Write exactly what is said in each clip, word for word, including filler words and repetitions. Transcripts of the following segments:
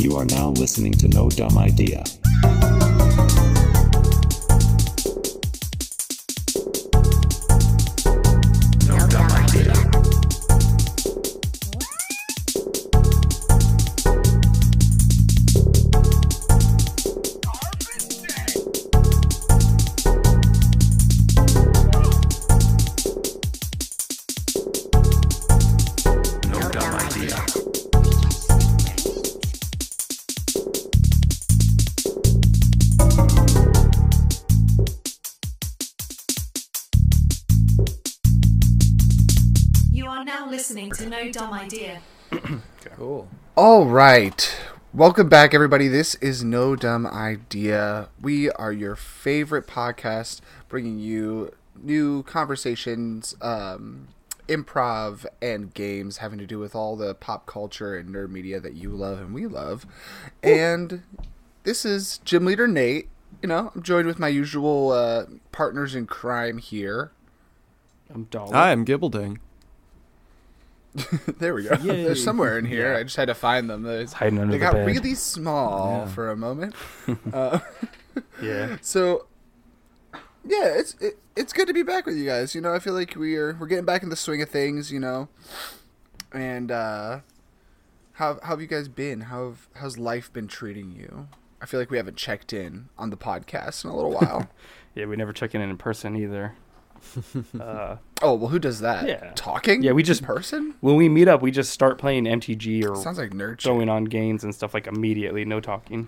You are now listening to No Dumb Idea. No Dumb Idea. No Dumb Idea. You are now listening to No Dumb Idea. Cool. All right. Welcome back, everybody. This is No Dumb Idea. We are your favorite podcast, bringing you new conversations, um, improv, and games having to do with all the pop culture and nerd media that you love and we love. And this is Gym Leader Nate. You know, I'm joined with my usual uh, partners in crime here. I'm Dollar. Hi, I'm Gibbleding. There we go. Yay. They're somewhere in here. Yeah. I just had to find them. They, hiding under they the got bed. really small Yeah. for a moment. uh, Yeah. so, yeah, it's it, it's good to be back with you guys. You know, I feel like we are we're getting back in the swing of things. You know, and uh, how how have you guys been? How have, how's life been treating you? I feel like we haven't checked in on the podcast in a little while. Yeah, we never check in in person either. Uh, Oh well, who does that? Yeah. Talking. Yeah, we just- in person. when we meet up, we just start playing M T G or Sounds like nerd shit. throwing on games and stuff like immediately, no talking.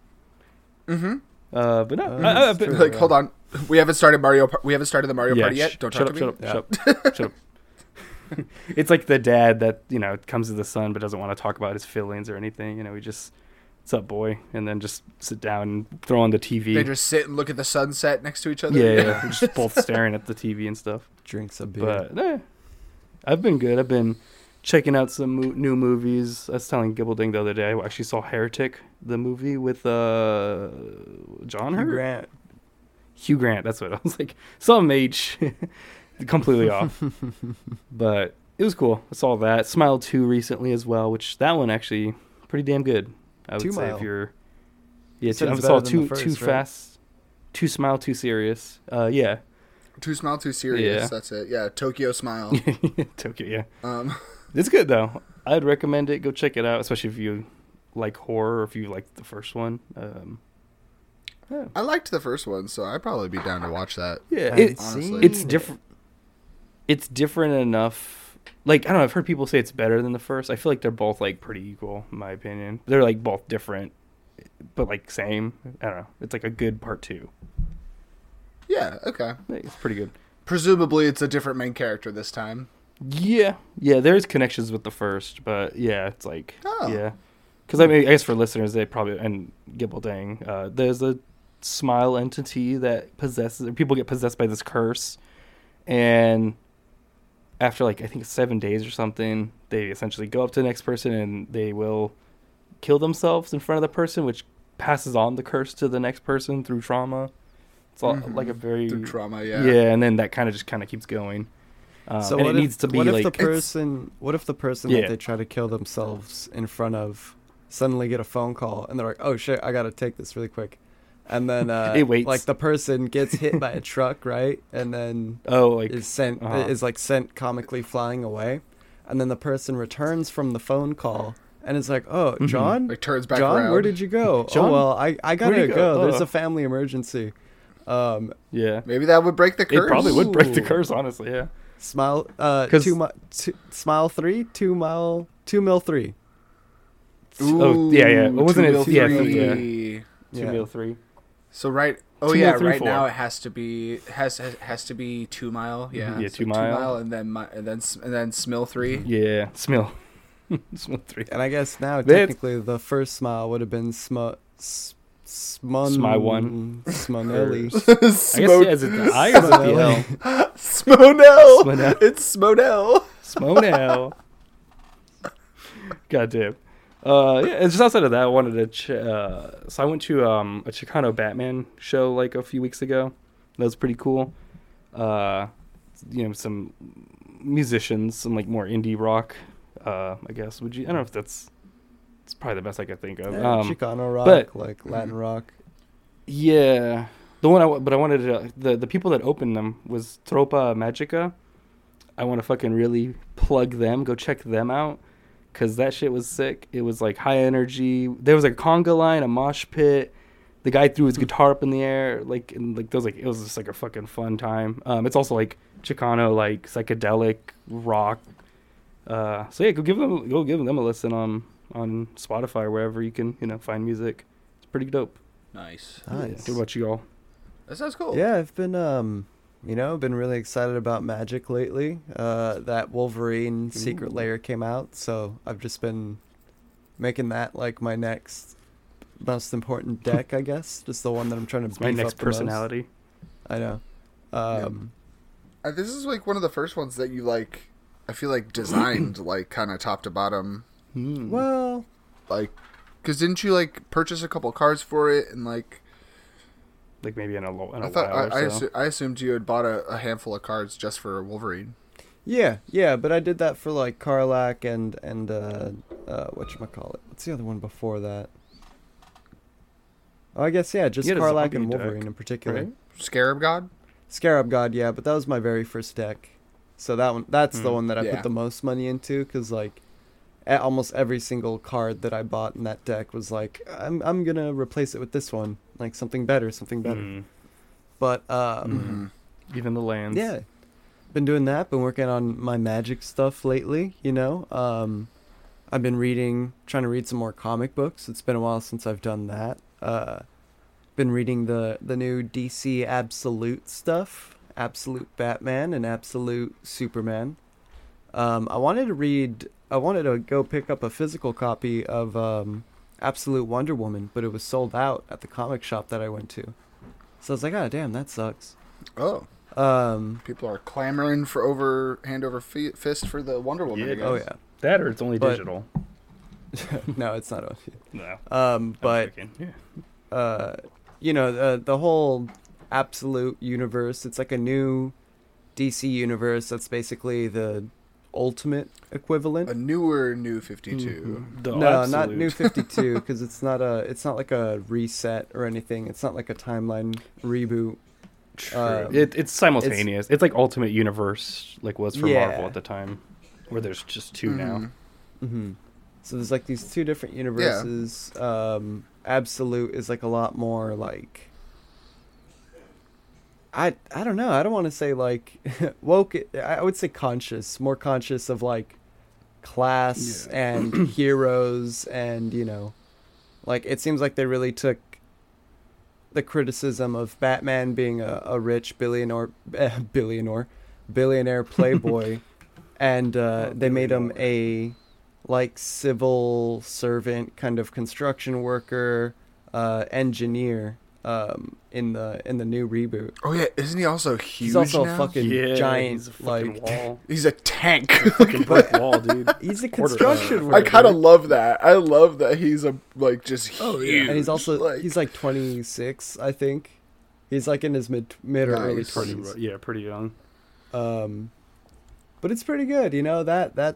Mm-hmm. Uh, but no, Uh, I, I've that's been, true. Like, hold on, we haven't started Mario. Par- we haven't started the Mario yeah, Party yet. sh- Don't shut talk up, to shut me. up, shut up, shut up, shut up. It's like the dad that, you know, comes to the son but doesn't want to talk about his feelings or anything. You know, he just, what's up, boy? And then just sit down and throw on the T V. They just sit and look at the sunset next to each other. yeah, yeah, we're just both staring at the T V and stuff. Drinks a beer. But eh, I've been good. I've been checking out some mo- new movies. I was telling Gibbleding the other day, I actually saw Heretic, the movie with uh, John Hugh Hurt? Grant. Hugh Grant, that's what I was like. Some H, completely off. But it was cool. I saw that. Smile two recently as well, which that one actually pretty damn good. I would Two say Mile. if you're, yeah, You said two, I it's saw better than too the first, too right? fast, too smile, too serious. Uh, yeah, Too smile, too serious. Yeah. That's it. Yeah, Tokyo Smile. Tokyo. Yeah. um, It's good though. I'd recommend it. Go check it out, especially if you like horror or if you like the first one. Um, yeah, I liked the first one, so I'd probably be down to watch that. yeah I it, honestly- seen it's it. different. It's different enough. Like I don't know. I've heard people say it's better than the first. I feel like they're both like pretty equal, in my opinion. They're like both different, but like same. I don't know. It's like a good part two. Yeah, okay. Like, it's pretty good. Presumably, it's a different main character this time. Yeah, yeah. There's connections with the first, but yeah, it's like Oh. yeah. Because I mean, I guess for listeners, they probably and Gibbleding, uh, there's a smile entity that possesses. People get possessed by this curse, and after like I think seven days or something, they essentially go up to the next person and they will kill themselves in front of the person, which passes on the curse to the next person through trauma. It's all, Mhm. like a very Through trauma, yeah. yeah, and then that kind of just kind of keeps going. Um, so and what it if, needs to be what if like the person what if the person Yeah. that they try to kill themselves in front of suddenly get a phone call and they're like, oh shit, I gotta take this really quick, and then uh, It waits. like the person gets hit by a truck, right, and then oh like is sent uh-huh. is like sent comically flying away, and then the person returns from the phone call and it's like, oh Mhm. John, Like, turns back John, around. where did you go? John? Oh well, I I gotta Where'd go. you go? There's Oh. a family emergency. Um, yeah. Maybe that would break the curse. It probably would break the Ooh. curse, honestly. Yeah. Smile, uh, 'Cause- two, mi- two, smile three, two mile, two mil three. Oh, yeah, yeah. Ooh, Wasn't two it- mil yeah, three. Two Yeah. meal three. So right. Oh Two yeah, mil three, right four. now it has to be has has, has to be two mile. Yeah, Yeah, so two mile. and then mi- and then s- and then Smil three. Yeah. Smell. Smell three. And I guess now That's- technically the first smile would have been sm s- smon Smy one. Smonelli. I guess yeah, is it the I or is it the L? Smonell. Smonell. It's Smonell. Smonell. God damn. Uh, yeah, it's just outside of that, I wanted to. Ch- uh, so I went to um, a Chicano Batman show like a few weeks ago. That was pretty cool. Uh, you know, some musicians, some like more indie rock. Uh, I guess would you? I don't know if that's It's probably the best I could think of. Yeah, um, Chicano rock, but- like Latin rock. Yeah, the one I wa- but I wanted to the the people that opened them was Tropa Magica. I want to fucking really plug them. Go check them out, cause that shit was sick. It was like high energy. There was like a conga line, a mosh pit. The guy threw his guitar up in the air, like and like there was like it was just like a fucking fun time. Um, it's also like Chicano, like psychedelic rock. Uh, so yeah, go give them go give them a listen on on Spotify or wherever you can you know find music. It's pretty dope. Nice. Nice. What about you all? That sounds cool. Yeah, I've been um, you know, been really excited about Magic lately. Uh, that Wolverine Secret Ooh. Lair came out, so I've just been making that like my next most important deck, I guess. Just the one that I'm trying to It's my beef next up the most. personality. I know. Um, Uh, this is like one of the first ones that you like. I feel like designed like kind of top to bottom. Hmm. well, Like, because didn't you like purchase a couple cards for it and like? Like maybe in a, lo- in a I thought while I, I, or so. assu- I assumed you had bought a, a handful of cards just for Wolverine. yeah, yeah, but I did that for like Karlak and and uh, uh, whatchamacallit. What's the other one before that? Oh, I guess yeah, just You had a Karlak zombie and deck, Wolverine in particular. right? Scarab God. Scarab God, yeah, but that was my very first deck. So that one, that's the Hmm. one that I Yeah. put the most money into, because like, a- almost every single card that I bought in that deck was like, I'm I'm gonna replace it with this one, like something better, something better. Mm. But um, Mm-hmm. Even the lands. yeah, been doing that. Been working on my Magic stuff lately. You know, um, I've been reading, trying to read some more comic books. It's been a while since I've done that. Uh, been reading the the new D C Absolute stuff, Absolute Batman and Absolute Superman. Um, I wanted to read. I wanted to go pick up a physical copy of um, Absolute Wonder Woman, but it was sold out at the comic shop that I went to. So I was like, ah, damn, that sucks. Oh, Um, people are clamoring for over hand over fi- fist for the Wonder Woman. Yeah, again. oh yeah. That or it's only But- digital. No, it's not. No. Um, but I'm joking. Yeah. uh, you know, the the whole Absolute universe. It's like a new D C universe that's basically the ultimate equivalent. A newer New fifty-two. Mhm. The No, not Absolute. New fifty-two, because it's not a. It's not like a reset or anything. It's not like a timeline reboot. True. Um, it, it's simultaneous. It's, like Ultimate Universe, like was for Yeah. Marvel at the time, where there's just 2 now. Mhm. hmm So there's like these two different universes. Um, Absolute is like a lot more like. I I don't know. I don't want to say like woke. I would say conscious, more conscious of like class and heroes, and you know, like it seems like they really took the criticism of Batman being a, a rich billionaire, uh, billionaire, billionaire playboy, and uh, Oh, they made him billionaire. a like civil servant kind of construction worker, uh, engineer. Um, in the in the new reboot, Oh yeah, isn't he also huge he's also now? a fucking Yeah, giant he's a fucking like wall. He's a tank. Fucking brick wall, dude. he's a Quarter- construction uh, worker. I kind of love that. I love that he's a like just huge. and he's also like, he's like twenty-six, I think. He's like in his mid mid or early Nice. Pretty, twenties. yeah, pretty young. Um, but it's pretty good, you know that that.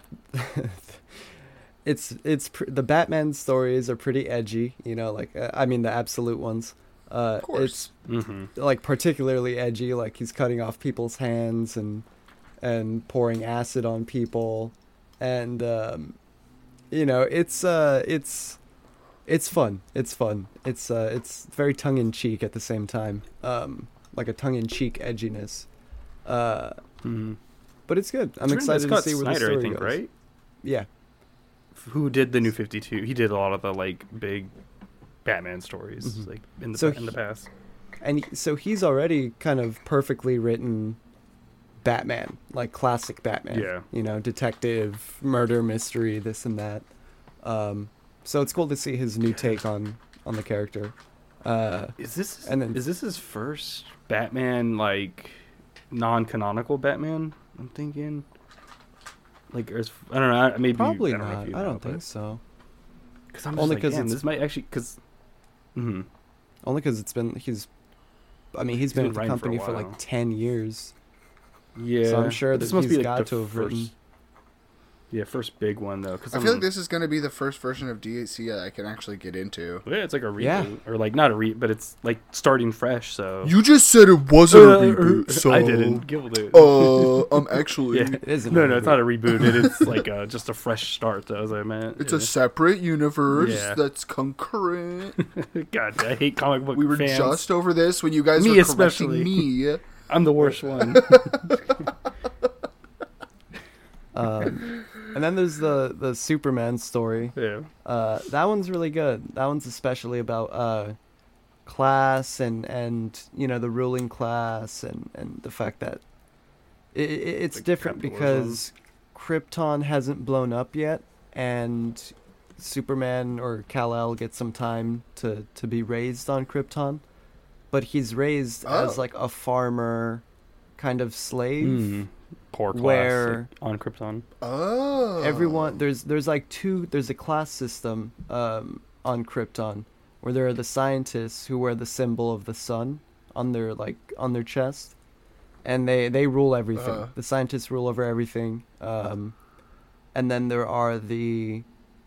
it's it's pr- the Batman stories are pretty edgy, you know. Like uh, I mean the Absolute ones. Uh, Of course. Mm-hmm. like particularly edgy, like he's cutting off people's hands and and pouring acid on people, and um, you know it's uh it's it's fun. It's fun. It's uh it's very tongue in cheek at the same time. Um, like a tongue in cheek edginess. Uh, Mm-hmm. but it's good. I'm It's excited to Scott see where Snyder, the story I think, goes. right? Yeah. Who did the New fifty-two? He did a lot of the like big Batman stories, Mhm. like in the So in the he- past. And he- so he's already kind of perfectly written Batman, like classic Batman. Yeah. You know, detective, murder, mystery, this and that. Um, so it's cool to see his new take on on the character. Uh, Is this and then- is this his first Batman like non-canonical Batman? I'm thinking. Like, or is, I don't know. Maybe probably I don't know if not. you I know, don't think but- so. Cause I'm just Only like, 'cause damn, it's- this might actually because. Mm-hmm. Only because it's been he's. I mean, He's he's been been with the writing for a company for, while. like ten years. Yeah, I'm sure but that this must he's be, like, got the to have first- written- Yeah, first big one though. Cause I I'm, feel like this is going to be the first version of D C that I can actually get into. Yeah, it's like a reboot, Yeah. or like not a re, but it's like starting fresh. So You just said it wasn't a reboot, so I didn't. Gibble did. Uh, I'm actually. yeah. It isn't. No, a no, it's reboot. not a reboot. It is like a, just a fresh start. Though, as I meant. It's yeah. a separate universe Yeah. that's concurrent. God, I hate comic book We were fans. just over this when you guys Me were especially. correcting me. I'm the worst one. Um, and then there's the the Superman story. yeah. Uh, that one's really good. That one's especially about uh, class and and you know the ruling class and and the fact that it, it, it's Like different capitalism. because Krypton hasn't blown up yet, and Superman or Kal-El gets some time to to be raised on Krypton, but he's raised Oh. as like a farmer, kind of slave. Mm. Poor class Where- like, on Krypton. Oh. Everyone there's there's like two there's a class system um, on Krypton where there are the scientists who wear the symbol of the sun on their like on their chest, and they they rule everything. Uh. The scientists rule over everything, um, and then there are the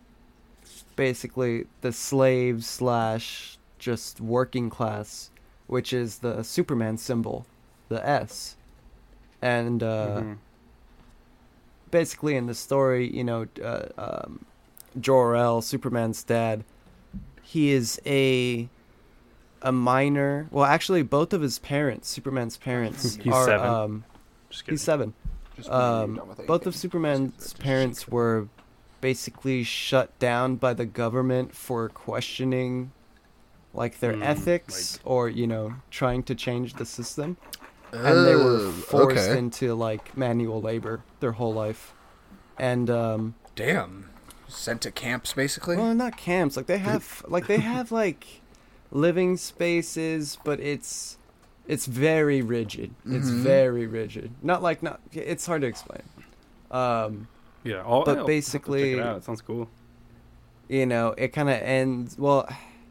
basically the slaves slash just working class, which is the Superman symbol, the S, and uh, Mhm. basically in the story, you know, uh, um, Jor-El, Superman's dad, he is a a minor. Well, actually, both of his parents, Superman's parents, He's are seven. um, Just kidding. he's seven. Just when you're Um, done with both anything. of Superman's parents were basically shut down by the government for questioning, like their Mm, ethics or you know trying to change the system, and they were Oh, forced okay. into like manual labor their whole life, and um, Damn. Sent to camps, basically? well, not camps. Like they have, like they have like living spaces, but it's it's very rigid. It's Mhm. very rigid. Not like not. It's hard to explain. Um, Yeah. All, but I'll have to basically- check it out. It sounds cool. you know, it kind of ends. Well,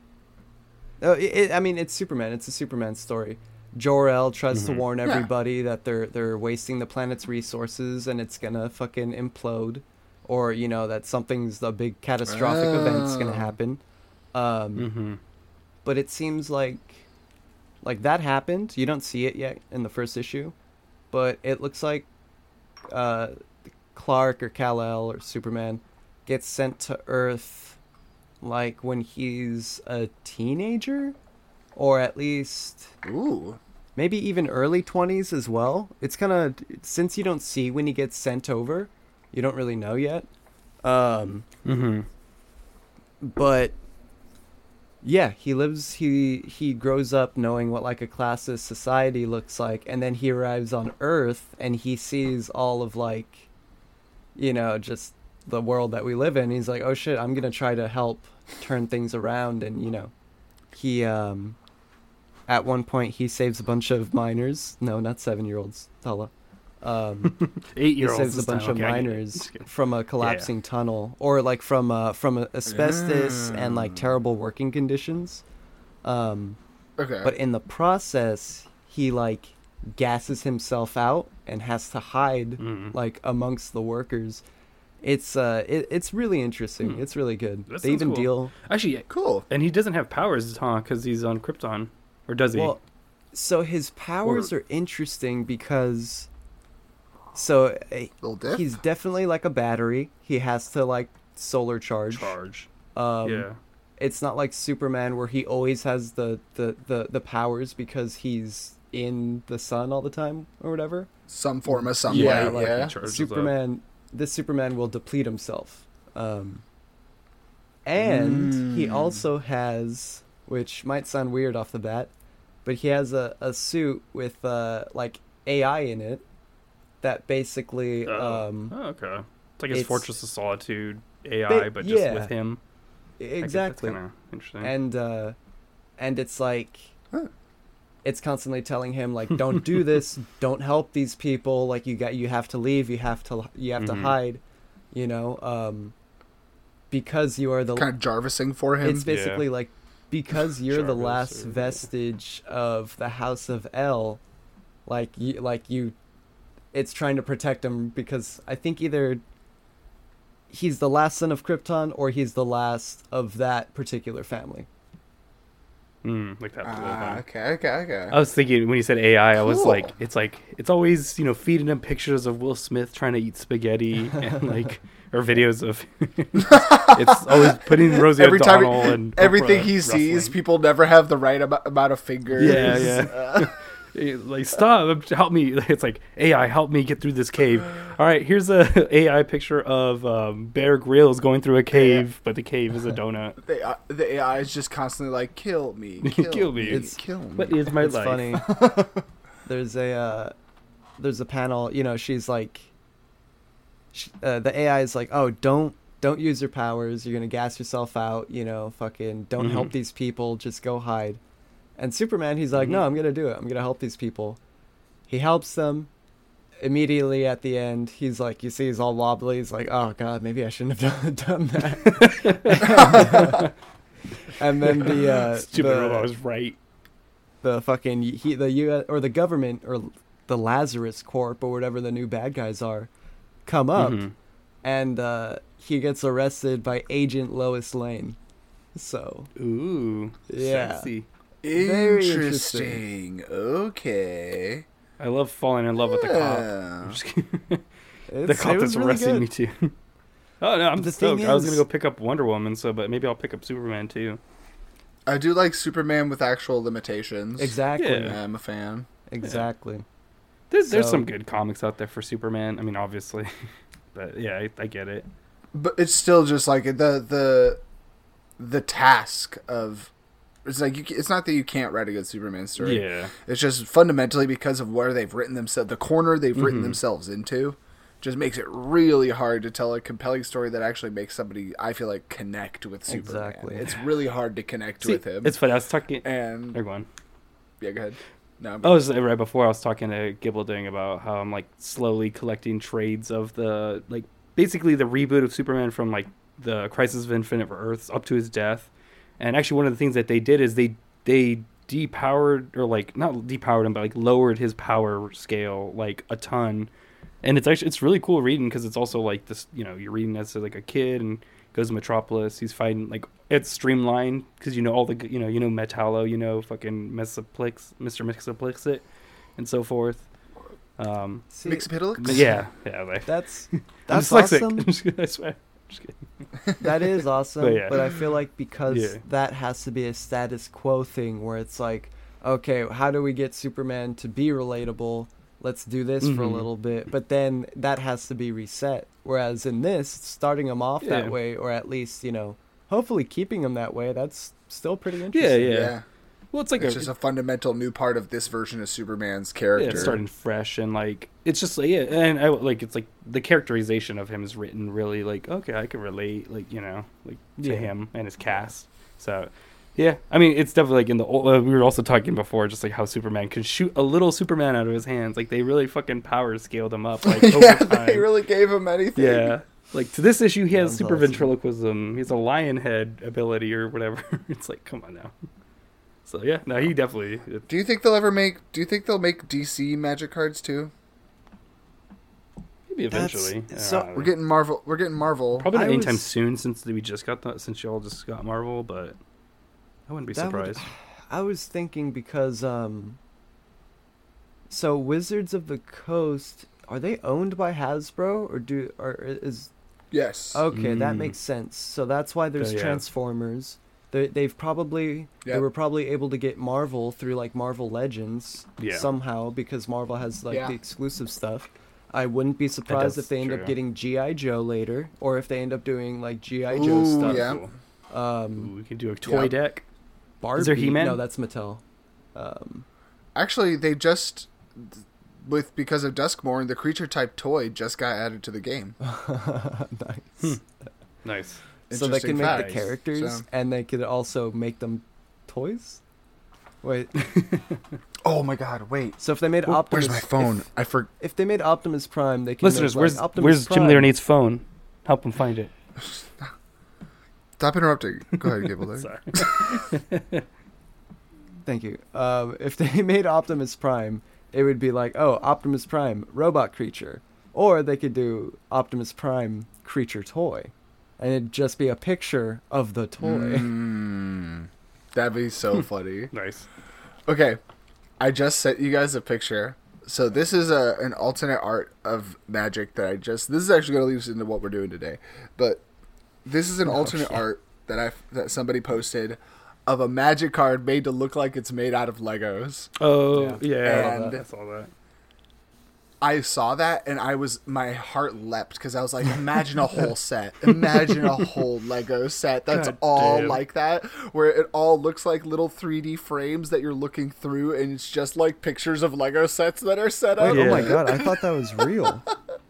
oh, it, it, I mean, it's Superman. It's a Superman story. Jor-El tries to Mhm. warn Yeah. everybody that they're they're wasting the planet's resources and it's gonna fucking implode, or you know that something's a big catastrophic event's gonna Oh. happen. Um, Mm-hmm. but it seems like like that happened. You don't see it yet in the first issue, but it looks like uh, Clark or Kal-El or Superman gets sent to Earth like when he's a teenager, or at least Ooh. maybe even early twenties as well. It's kind of, since you don't see when he gets sent over, you don't really know yet. Um, Mm-hmm. but yeah, he lives he he grows up knowing what like a classist society looks like, and then he arrives on Earth and he sees all of like, you know, just the world that we live in. He's like, oh shit, I'm gonna try to help turn things around. And you know, he um at one point he saves a bunch of miners. No, not seven year olds, Tala. Um Eight he year olds. saves a bunch of miners from a collapsing tunnel, or like from uh from a asbestos and like terrible working conditions. Um, Okay. but in the process, he like gasses himself out and has to hide Mm. like amongst the workers. It's uh, it, it's really interesting. Hmm. It's really good. That They sounds even cool. deal. Actually, cool. and he doesn't have powers, huh? Because he's on Krypton, or does he? Well, so his powers Or- are interesting because, so uh, Little diff. he's definitely like a battery. He has to like solar charge. Charge. Um, yeah. It's not like Superman where he always has the, the, the, the powers because he's in the sun all the time or whatever. Some form of sunlight, Yeah, yeah. like he charges up. Superman, this Superman will deplete himself. Um, and he Mm. also has, which might sound weird off the bat, but he has a, a suit with uh, like A I in it that basically Oh. um, Oh, okay. It's like his it's- Fortress of Solitude A I, Ba- but just yeah. with him. exactly. Kind of interesting. and uh and it's like Huh. it's constantly telling him like don't do this, don't help these people, like you got you have to leave, you have to you have Mhm. to hide, you know, um because you are the Kind of Jarvising for him. it's basically like because you're the Jarvis last or- vestige of the House of El, like you like you it's trying to protect him because I think either he's the last son of Krypton or he's the last of that particular family. Mm, like that. Ah, Uh, okay, okay, okay. I was thinking when you said A I, I was Cool. like, it's like it's always, you know, feeding him pictures of Will Smith trying to eat spaghetti and like or videos of. It's always putting Rosie Every time, O'Donnell and everything Oprah he sees, wrestling. people never have the right amo- amount of fingers. Yeah, yeah. Uh, Like, stop, help me. It's like, A I, help me get through this cave. All right, here's a A I picture of um, Bear Grylls going through a cave, but the cave is a donut. the, uh, the A I is just constantly like, kill me, kill, Kill me. me, It's- kill me. What is my It's life? funny. There's a uh, there's a panel. You know, she's like, sh uh, the A I is like, oh, don't don't use your powers. You're gonna gas yourself out. You know, fucking don't help Mhm. these people. Just go hide. And Superman, he's like, no, Mhm. I'm gonna do it. I'm gonna help these people. He helps them. Immediately at the end, he's like, you see, he's all wobbly. He's like, oh god, maybe I shouldn't have done, done that. And then the uh, Stupid the, robot was right. the fucking he the U S or the government or the Lazarus Corp or whatever the new bad guys are come up, Mhm. and uh, he gets arrested by Agent Lois Lane. So Ooh, Yeah. sexy. Very Interesting. Okay. I love falling in love with the cop. Yeah. I'm just kidding. the it's, cop it was that's really arresting good. me too. Oh no, I'm The stoked. thing I was gonna is- go pick up Wonder Woman, so but maybe I'll pick up Superman too. I do like Superman with actual limitations. Exactly, Yeah. I'm a fan. exactly. There's there's So- some good comics out there for Superman. I mean, obviously, but yeah, I, I get it. But it's still just like the the the task of it's like you, ca- it's not that you can't write a good Superman story. Yeah, It's just fundamentally because of where they've written themselves, the corner they've written Mhm. themselves into, just makes it really hard to tell a compelling story that actually makes somebody, I feel like, connect with Superman. Exactly. It's really hard to connect See, with him. it's funny. I was talking. and Everyone. yeah, go ahead. No, I'm- I was right before I was talking to Gibbelding about how I'm like slowly collecting trades of the like basically the reboot of Superman from like the Crisis of Infinite Earths up to his death. And actually one of the things that they did is they they depowered or like not depowered him but like lowered his power scale like a ton. And it's actually it's really cool reading because it's also like this, you know, you're reading as like a kid and goes to Metropolis. He's fighting like it's streamlined because you know all the you know you know Metallo, you know fucking Mesoplix, Mister Mixoplixit, and so forth. Um, See, Mixapitalik? but yeah, yeah, like that's I'm that's dyslexic. awesome. I'm just kidding, I swear. Just kidding. That is awesome, But but, yeah. I feel like because Yeah. that has to be a status quo thing where it's like, okay, how do we get Superman to be relatable? Let's do this for a Mhm. little bit, but then that has to be reset. Whereas in this, starting him off Yeah. that way, or at least, you know, hopefully keeping him that way, that's still pretty Yeah, interesting. yeah. Yeah. Well, it's like It's a, just a fundamental new part of this version of Superman's yeah, character. it's starting fresh and like it's just like yeah, and I like it's like the characterization of him is written really like okay, I can relate like you know like to Yeah. him and his cast. So yeah, I mean it's definitely like in the old, uh, we were also talking before just like how Superman could shoot a little Superman out of his hands. Like they really fucking power scaled him up like over yeah, time. they really gave him anything. Yeah. Like to this issue, he has Sounds super awesome. ventriloquism. He has a lion head ability or whatever. It's like, come on now. So yeah, no, he definitely. It, Do you think they'll ever make? Do you think they'll make D C Magic cards too? maybe That's- eventually. so- Uh, We're getting Marvel. We're getting Marvel. probably not I anytime was- soon since we just got that. Since y'all just got Marvel, but I wouldn't be That would- surprised. I was thinking because, um, so Wizards of the Coast, are they owned by Hasbro or do, or is, Yes. okay, that Mm. makes sense. So that's why there's Oh, yeah. Transformers. They, they've probably, they Yep. were probably able to get Marvel through like Marvel Legends Yeah. somehow because Marvel has like Yeah. the exclusive stuff. I wouldn't be surprised does- if they end true. up getting G I. Joe later or if they end up doing like G I. Joe Ooh, stuff. yeah. Cool. Um, Ooh, we could do a toy Yeah. deck. Barbie, Is there He-Man? No, that's Mattel. Um, Actually, they just with because of Duskmorn, the creature type toy just got added to the game. nice. Nice. So they Interesting can make fact. the characters, So- and they could also make them toys. Wait, Oh my God! Wait. so if they made Where's Optimus, my phone? If, I for. if they made Optimus Prime, they can Listeners, make, where's like, Optimus where's Jim Prime. Leonard's phone? Help him find it. Stop interrupting. Go ahead, Gable. Sorry. Thank you. Um, if they made Optimus Prime, it would be like, oh, Optimus Prime, robot creature, or they could do Optimus Prime creature toy, and it'd just be a picture of the toy. Mm, that'd be so funny. Nice. Okay, I just sent you guys a picture. So this is a an alternate art of Magic that I just. This is actually going to lead us into what we're doing today, but this is an alternate art that I that somebody posted of a Magic card made to look like it's made out of Legos. Oh yeah, Yeah. I saw And- that. I saw that. I saw that and I was my heart leapt because I was like, imagine a whole set, imagine a whole Lego set that's God all damn. like that, where it all looks like little three D frames that you're looking through, and it's just like pictures of Lego sets that are set up. Wait, Oh my Yeah. god, I thought that was real.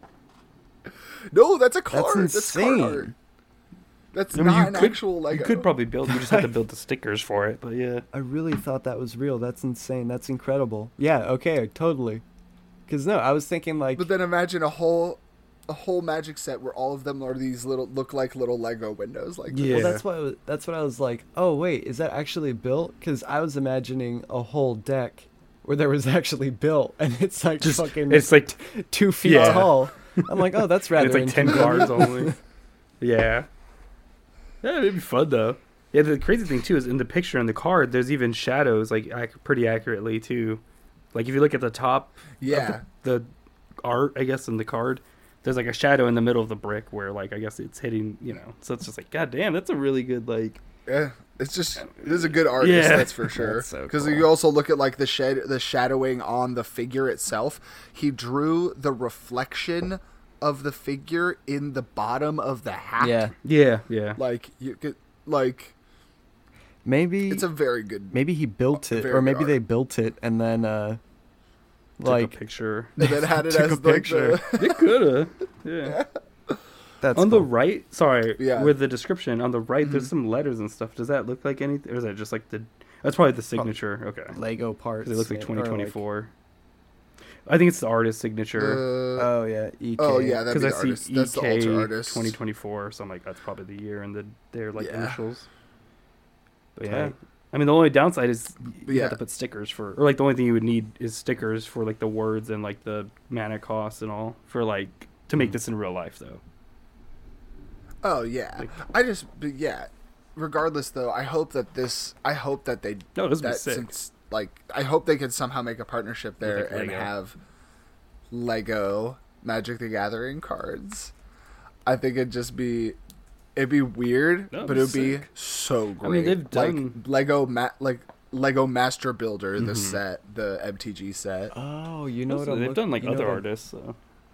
No, that's a card. That's That's, card insane. art. That's I mean, not you an could- actual Lego. You could probably build. You just have to build the stickers for it. But yeah, I really thought that was real. That's insane. That's incredible. Yeah, okay, totally. Because no, I was thinking like, But then imagine a whole, a whole Magic set where all of them are these little look like little Lego windows. Like this. Yeah. well, that's what I was, that's what I was like. Oh wait, is that actually built? Because I was imagining a whole deck where there was actually built, and it's like just fucking it's like two feet Yeah. tall. I'm like, oh, that's rather. it's like ten inconvenient. cards only. Yeah. Yeah, it'd be fun though. Yeah, the crazy thing too is in the picture in the card, there's even shadows like ac- pretty accurately too. Like if you look at the top, of Yeah. the, the art, I guess in the card, there's like a shadow in the middle of the brick where like I guess it's hitting, you know. So it's just like, god damn, that's a really good like. Yeah, it's just it is a good artist, Yeah. that's for sure. That's so Because cool. you also look at like the shed, the shadowing on the figure itself. He drew the reflection of the figure in the bottom of the hat. Yeah, Yeah, yeah. like you could like maybe it's a very good. maybe he built it, very or good maybe art. they built it and then uh, Took like a picture. And then had it took as a like the, picture. It coulda. Yeah. that's on the cool. right, sorry, Yeah. with the description on the right, Mm-hmm. there's some letters and stuff. Does that look like anything, or is that just like the? That's probably the signature. Okay, Lego parts. 'cause it looks like or, twenty twenty-four. I think it's the artist signature. uh, oh yeah, E K. oh yeah, that'd Because be I the see artist. That's the alter E K artist. twenty twenty-four, so I'm like, that's probably the year and the their like Yeah. initials. But yeah, Tight. I mean the only downside is you Yeah. have to put stickers for, or like the only thing you would need is stickers for like the words and like the mana costs and all for like to Mm. make this in real life though. Oh yeah, Like- I just but yeah. Regardless, though, I hope that this. I hope that they. No, this would be that sick. since like I hope they can somehow make a partnership there like, and Lego. have Lego Magic the Gathering cards. I think it'd just be it'd be weird, That'd but be it'd be sick. so great. I mean, they've like done- Lego ma- like Lego Master Builder, the Mhm. set, the M T G set. Oh, you know what Also, I'm they've look- done like you know other what I'm- artists. So.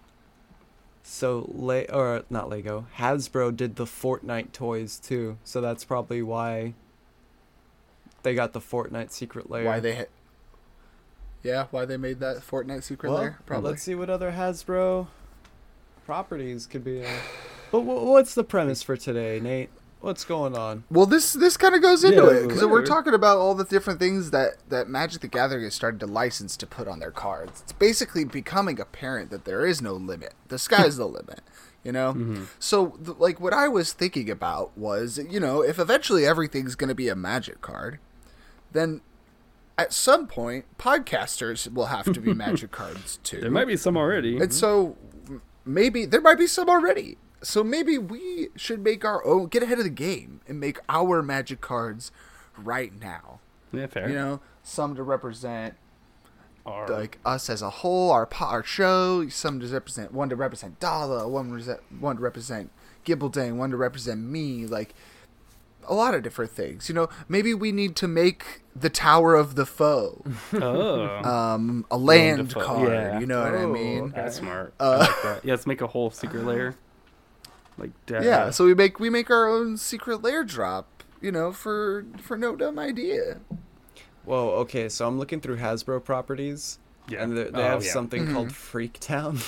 So, Le- or not Lego, Hasbro did the Fortnite toys too. So that's probably why they got the Fortnite secret layer. Why they? Ha- yeah, why they made that Fortnite secret well, layer? Probably. let's see what other Hasbro properties could be. In. But wh- what's the premise for today, Nate? What's going on? Well, this this kind of goes into Yeah, it because we're whatever. talking about all the different things that that Magic the Gathering has started to license to put on their cards. It's basically becoming apparent that there is no limit. The sky's the limit, you know. Mm-hmm. So, th- like, what I was thinking about was, you know, if eventually everything's going to be a Magic card, then at some point podcasters will have to be Magic cards too. There might be some already. And so m- maybe there might be some already. So maybe we should make our own, get ahead of the game and make our Magic cards right now. Yeah, fair. You know, some to represent Or- like us as a whole, our po- our show. Some to represent one to represent Dala, one rese- one to represent Gibbeldang, one to represent me. Like a lot of different things. You know, maybe we need to make the Tower of the Foe, oh, um, a land Defoe. card. Yeah. You know what I Oh, mean? okay. that's smart. Uh, I like that. Yeah, let's make a whole secret layer. Like that. Yeah, so we make we make our own secret lair drop, you know, for for no dumb idea. Whoa, okay, so I'm looking through Hasbro properties, Yeah. and they they Oh, have yeah. something called Freaktown.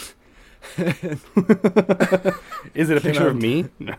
Is it a picture of out. me? No.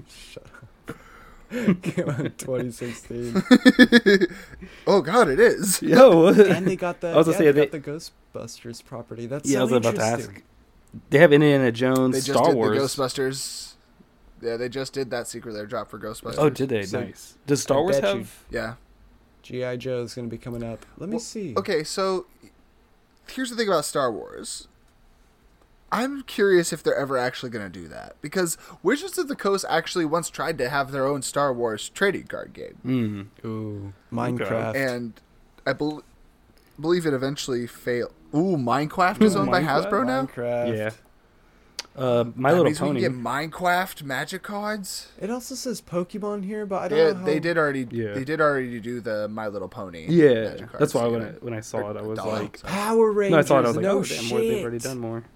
Came out in twenty sixteen. Oh God, it is. Yo, what? And they got the, I was gonna yeah, say, they they- got the Ghostbusters property. That's Yeah, I so was about to ask. interesting. They have Indiana Jones, They just Star did Wars. the Ghostbusters. Yeah, they just did that secret lair drop for Ghostbusters. Oh, did they? So- Nice. Does Star I Wars bet you- have? Yeah. G I. Joe is going to be coming up. Let me Well, see. Okay, so here's the thing about Star Wars. I'm curious if they're ever actually going to do that, because Wizards of the Coast actually once tried to have their own Star Wars trading card game, Mm. Ooh, Minecraft. and I bel believe it eventually failed. Ooh, Minecraft is Ooh, owned by Minecraft? Hasbro now. Minecraft. Yeah. Uh, My That Little means Pony. we can get Minecraft Magic cards. It also says Pokemon here, but I don't Yeah, know how... they did already. Yeah. They did already do the My Little Pony. Yeah, Magic cards that's why when I together. when I saw it, I was Dollar. like, Power Rangers. no, I saw it, I was like, no oh, shit. damn, more, they've already done more.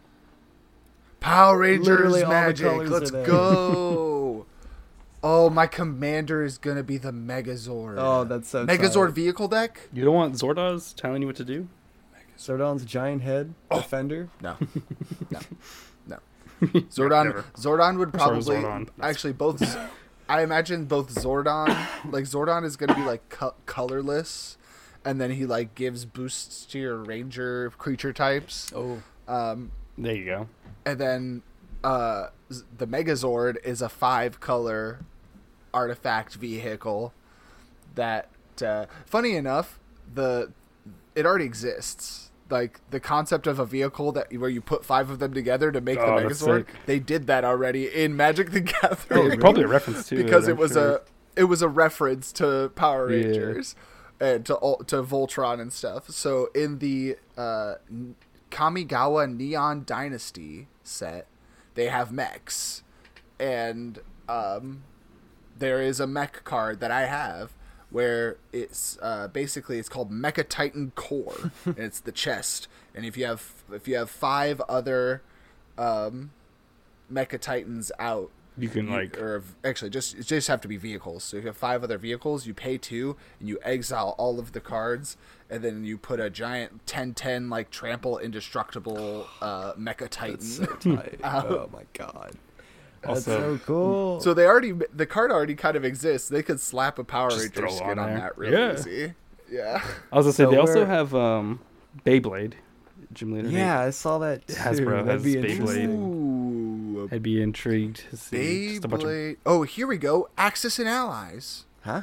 Power Rangers Literally all the Magic. colors Let's are there. go. Oh, my commander is gonna be the Megazord. Oh, that's so Megazord tight. vehicle deck. You don't want Zordas telling you what to do? Zordon's giant head defender. No, no, no. Zordon. Never. Zordon would Sorry, probably Zordon. That's- actually both. I imagine both Zordon, like Zordon, is gonna be like co- colorless, and then he like gives boosts to your ranger creature types. Oh, Um, There you go. and then uh, Z- the Megazord is a five color artifact vehicle that, uh, funny enough, the it already exists. Like the concept of a vehicle that where you put five of them together to make Oh, the that's Megazord, sick. they did that already in Magic the Oh, Gathering. probably a reference to because it, it I'm was sure. a it was a reference to Power Yeah. Rangers and to Ul- to Voltron and stuff. So in the uh, N- Kamigawa Neon Dynasty set, they have mechs, and um, there is a mech card that I have where it's uh, basically it's called Mecha Titan Core, and it's the chest. And if you have if you have five other um, Mecha Titans out, You can you- like or actually just it just have to be vehicles. So if you have five other vehicles, you pay two and you exile all of the cards, and then you put a giant ten ten like trample indestructible uh, Mecha Titan. that's so tight. Oh my god. That's Also- so cool. So they already the card already kind of exists. They could slap a Power Just Ranger throw skin on on there. that real Yeah. easy. Yeah. I was gonna say So they also we're- have um, Beyblade. Gym leader. yeah, I saw that too. Hasbro That'd has be Beyblade. interesting. Ooh. I'd be intrigued to see just a bunch of. Beyblade. Oh, here we go. Axis and Allies. Huh?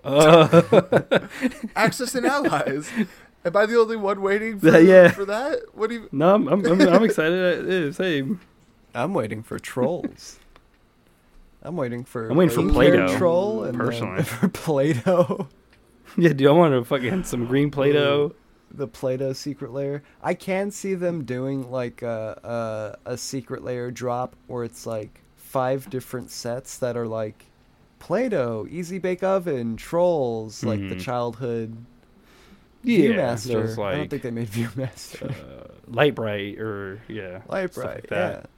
Uh, Axis and Allies. Am I the only one waiting for, Yeah. for that? What do you? no, I'm I'm, I'm, I'm excited. Yeah, same. I'm waiting for trolls. I'm waiting for. I'm waiting for Blue Play-Doh, Hair Troll and then personally. for Play-Doh. Yeah, dude, I want to fucking some green Play-Doh. The Play-Doh secret layer. I can see them doing like a, a a secret layer drop where it's like five different sets that are like Play-Doh, Easy Bake Oven, Trolls, like the Mhm. childhood Yeah, Viewmaster. those I don't like think they made Viewmaster. uh, Light Bright or yeah, Light stuff Bright, like yeah. that.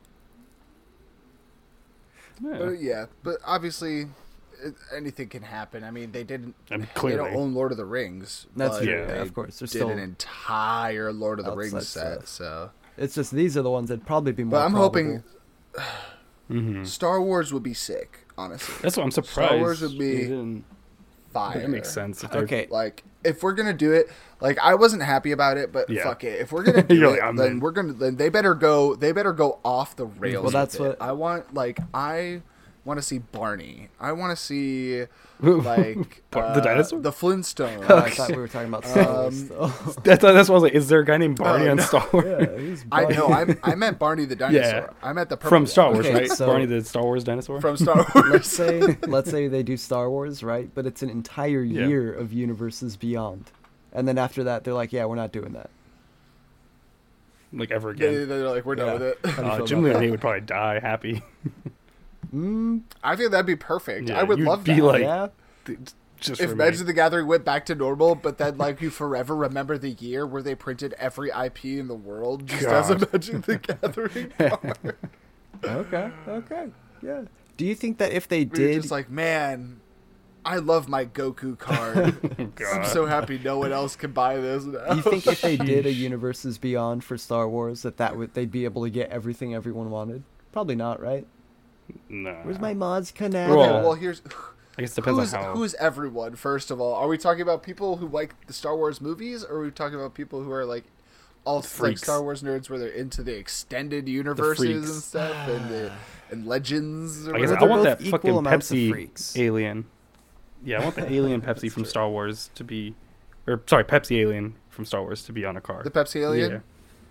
Yeah. But yeah, but obviously, it, anything can happen. I mean, they didn't. And They clearly, don't own Lord of the Rings. That's but true, yeah, yeah, they of course. There's did still an entire Lord of the outside Rings set. stuff. So, it's just these are the ones that'd probably be more. but I'm hoping probable. hmm Star Wars would be sick. Honestly, that's what I'm surprised. Wars would be they didn't- fire. That makes sense. If they're, Okay, Like, if we're gonna do it, like I wasn't happy about it, but Yeah. fuck it. If we're gonna do You're it, like, I'm then in. we're gonna. Then they better go. They better go off the rails. Well, that's with it. what- I want. Like I want to see Barney. I want to see like Bar- the uh, dinosaur? the Flintstones. Oh, I thought we were talking about Star Wars. Um, still. that's, that's why I was like, is there a guy named Barney Oh, on no. Star Wars? yeah, he's I know. Barney. I I meant Barney the dinosaur. I meant the purple From one. Star Wars, Okay, right? so- Barney the Star Wars dinosaur. From Star Let's Wars. say let's say they do Star Wars, right? But it's an entire Yeah. year of universes beyond. And then after that they're like, yeah, we're not doing that. like ever They, again. they're like, we're done Yeah. with it. How do you Uh, feel Jim about Leonard that? would probably die happy. Mm, I think that'd be perfect. Yeah, I would you'd love be that. like- yeah. Just If for Magic me. the Gathering went back to normal, but then like you forever remember the year where they printed every I P in the world just as a God. Magic the Gathering card. Okay. Okay. Yeah. Do you think that if they Where you're did just like, man, I love my Goku card. Oh, God. I'm so happy no one else can buy this now. do you think if they did a universes beyond for Star Wars that that would they'd be able to get everything everyone wanted? Probably not, right? No. Where's my Maz Kanata? Well, Okay, well, here's I guess it depends who's on how. who's everyone. First of all, are we talking about people who like the Star Wars movies, or are we talking about people who are like all like Freaks. Star Wars nerds, where they're into the extended universes and freaks. stuff and the and legends? Or I guess whatever? I They're want both that equal fucking amounts of Pepsi freaks. alien. Yeah, I want the alien Pepsi That's from true. Star Wars to be, or sorry, Pepsi alien from Star Wars to be on a card. the Pepsi alien. Yeah.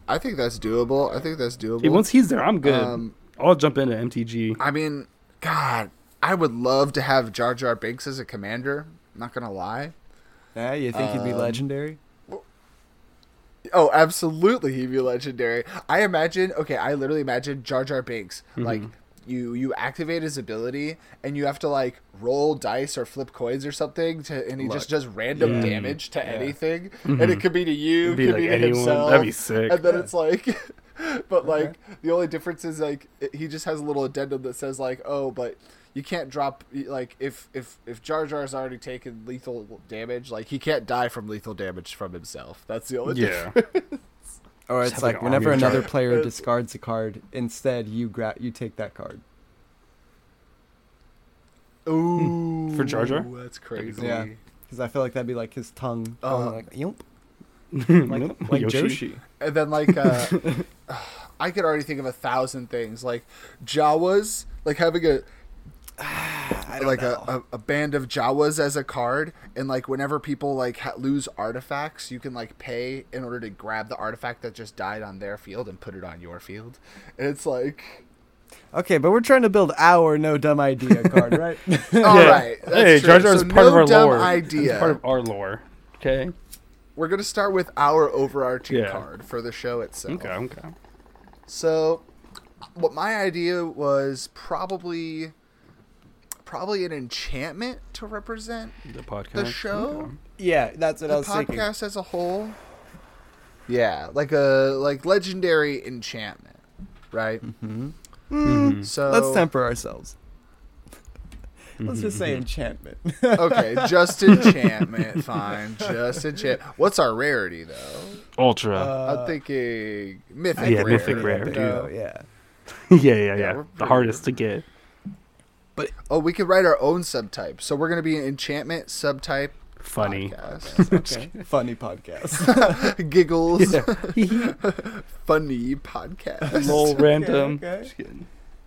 I think that's doable. I think that's doable. Hey, once he's there, I'm good. Um, I'll jump into M T G. I mean, God, I would love to have Jar Jar Binks as a commander. I'm not gonna lie. Yeah, you think he'd be Um, legendary? Oh, absolutely, he'd be legendary. I imagine. Okay, I literally imagine Jar Jar Binks. Like you, you activate his ability, and you have to like roll dice or flip coins or something, to, and he just does random Yeah. damage to anything, and it could be to you, Be could like be to anyone. himself. That'd be sick. And then it's like, but like the only difference is like it, he just has a little addendum that says like, oh, but you can't drop like if if if Jar Jar's already taken lethal damage, like he can't die from lethal damage from himself. That's the only Yeah. Or Just it's have, like, like an whenever army of another giant- player It's- discards a card, instead you gra- you take that card. Ooh, For Jar Jar? that's crazy. Yeah. Because I feel like that'd be like his tongue Uh, going like yump, like, like, like Joshi. And then like uh, I could already think of a thousand things like Jawas, like having a I don't like know. a, a, a band of Jawas as a card, and like whenever people like ha- lose artifacts, you can like pay in order to grab the artifact that just died on their field and put it on your field. And it's like, Okay, but we're trying to build our no dumb idea card, right? all right, that's Hey, true. Jar Jar's So part no of our dumb lore. idea. It's part of our lore. Okay. We're gonna start with our overarching Yeah. card for the show itself. Okay. Okay. So, what my idea was probably probably an enchantment to represent The podcast. the show, Okay. Yeah, that's what I the was thinking. podcast as a whole. Yeah, like a like legendary enchantment, right? Mm-hmm. Mhm. So Let's temper ourselves. Let's just say enchantment. okay, just enchantment, fine, just enchant. What's our rarity though? Ultra. Uh, I'm thinking mythic. yeah, rare. mythic rare. Oh, yeah. yeah, yeah, yeah. yeah, we're The pretty- hardest to get. Oh, we could write our own subtype. So we're gonna be an enchantment subtype. Funny. Podcast. Okay. Funny podcast. Giggles. Yeah. Funny podcast. Lol, random. okay. Just kidding.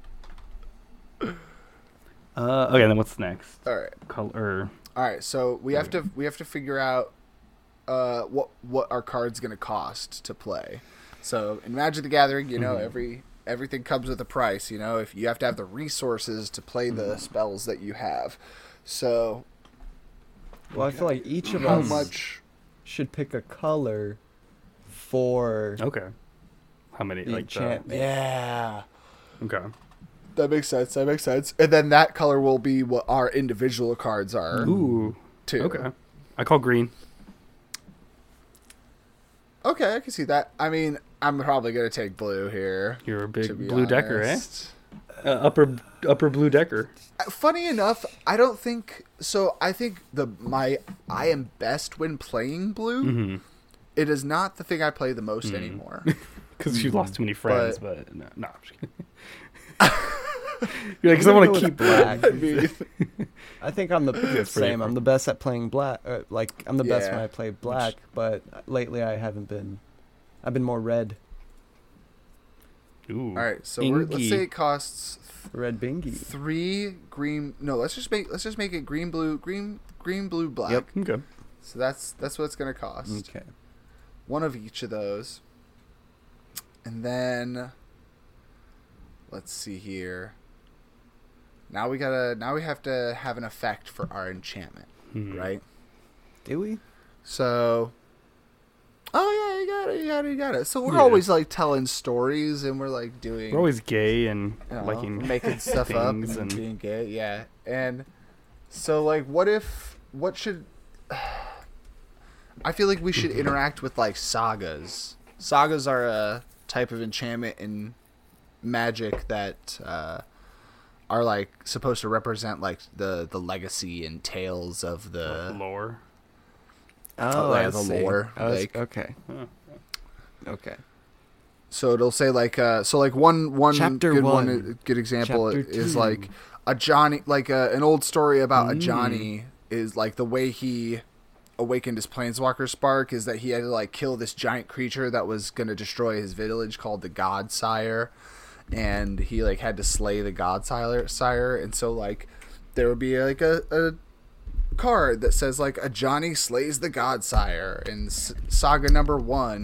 Uh, okay, then what's next? All right. Color. All right. So we have to we have to figure out uh, what what our card's gonna cost to play. So in Magic the Gathering, you know, Mhm. every everything comes with a price. You know, if you have to have the resources to play the spells that you have. So Well, I feel like each of how us much? should pick a color for Okay. How many? the like the, enchantment. Yeah. Okay. That makes sense. That makes sense. And then that color will be what our individual cards are Ooh. too. Okay. I call green. Okay, I can see that. I mean, I'm probably gonna take blue here. You're a to big be blue decker, eh? honest. Uh, upper upper blue decker. Uh, Funny enough, I don't think so. I think the my I am best when playing blue. Mm-hmm. It is not the thing I play the most anymore. Because you lost too many friends, But- but, no, no. I'm just kidding. You're like, because I want to keep black. I mean, I think I'm the That's pretty same. I'm fun. the best at playing black. Uh, like I'm the best Yeah. when I play black, but lately I haven't been. I've been more red. Ooh. all right, so we're, let's Inky. say it costs Red bingy. three green. No, let's just make let's just make it green, blue, green, green, blue, black. Yep. Okay. So that's that's what it's gonna cost. Okay. One of each of those, and then let's see here. Now we gotta. Now we have to have an effect for our enchantment, Mhm. right? Do we? So, oh yeah, you got it, you got it, you got it. So we're Yeah. always like telling stories, and we're like doing, We're always gay and you know, liking making stuff up and, things and being gay, yeah. And so, like, what if? What should? I feel like we should interact with like sagas. Sagas are a type of enchantment in Magic that uh, are like supposed to represent like the the legacy and tales of the. lore. Oh, yeah, I the see. lore, I was- like- okay. Huh. Okay. So it'll say like uh so like one one Chapter good one, one. good example Chapter is two. like a Johnny like a, an old story about a Mm. Johnny is like the way he awakened his planeswalker spark is that he had to like kill this giant creature that was going to destroy his village called the Godsire, and he like had to slay the Godsire sire and so like there would be like a, a card that says like a Johnny slays the Godsire in S- saga number one.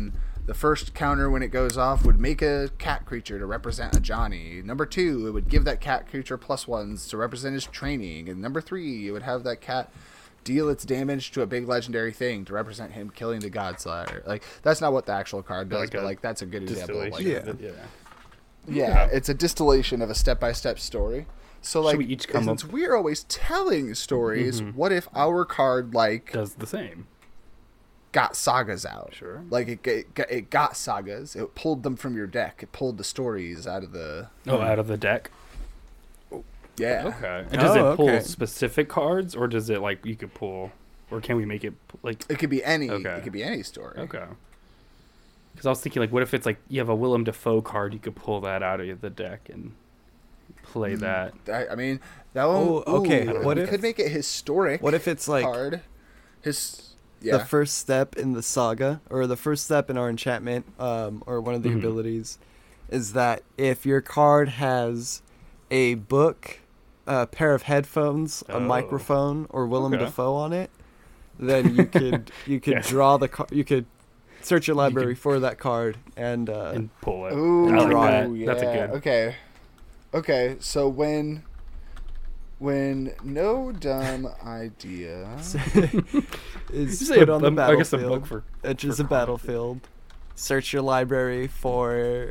the first counter when it goes off would make a cat creature to represent a Johnny. Number two, it would give that cat creature plus ones to represent his training. And number three, it would have that cat deal its damage to a big legendary thing to represent him killing the Godslayer. Like, that's not what the actual card does, Like but a like that's a good example. Of, like, Distillation. Yeah. yeah. yeah, it's a distillation of a step-by-step story. So like, we each come since up- we're always telling stories, Mhm. what if our card like Does the same. got sagas out? Sure. Like it, it, got- it got sagas. It pulled them from your deck. It pulled the stories out of the Oh, out of the deck. yeah. Okay. And does Oh, it pull okay. specific cards, or does it like you could pull, or can we make it like It could be any. Okay. It could be any story. okay? Because I was thinking like, what if it's like you have a Willem Dafoe card, you could pull that out of the deck and play Mm. that. I, I mean, that one. Oh, okay. ooh, What we if- could make it historic? What if it's like card? His yeah. the first step in the saga, or the first step in our enchantment, um, or one of the Mhm. abilities, is that if your card has a book, a pair of headphones, a Oh. microphone, or Willem Okay. Dafoe on it, then you could you could Yeah. draw the card. You could search your library for that card and uh, And pull it. Ooh, I like draw that. yeah. That's a good. Okay. Okay, so when when no dumb idea. is You say put a- on the um, I guess a battlefield. book for Enters for a cards. battlefield. Search your library for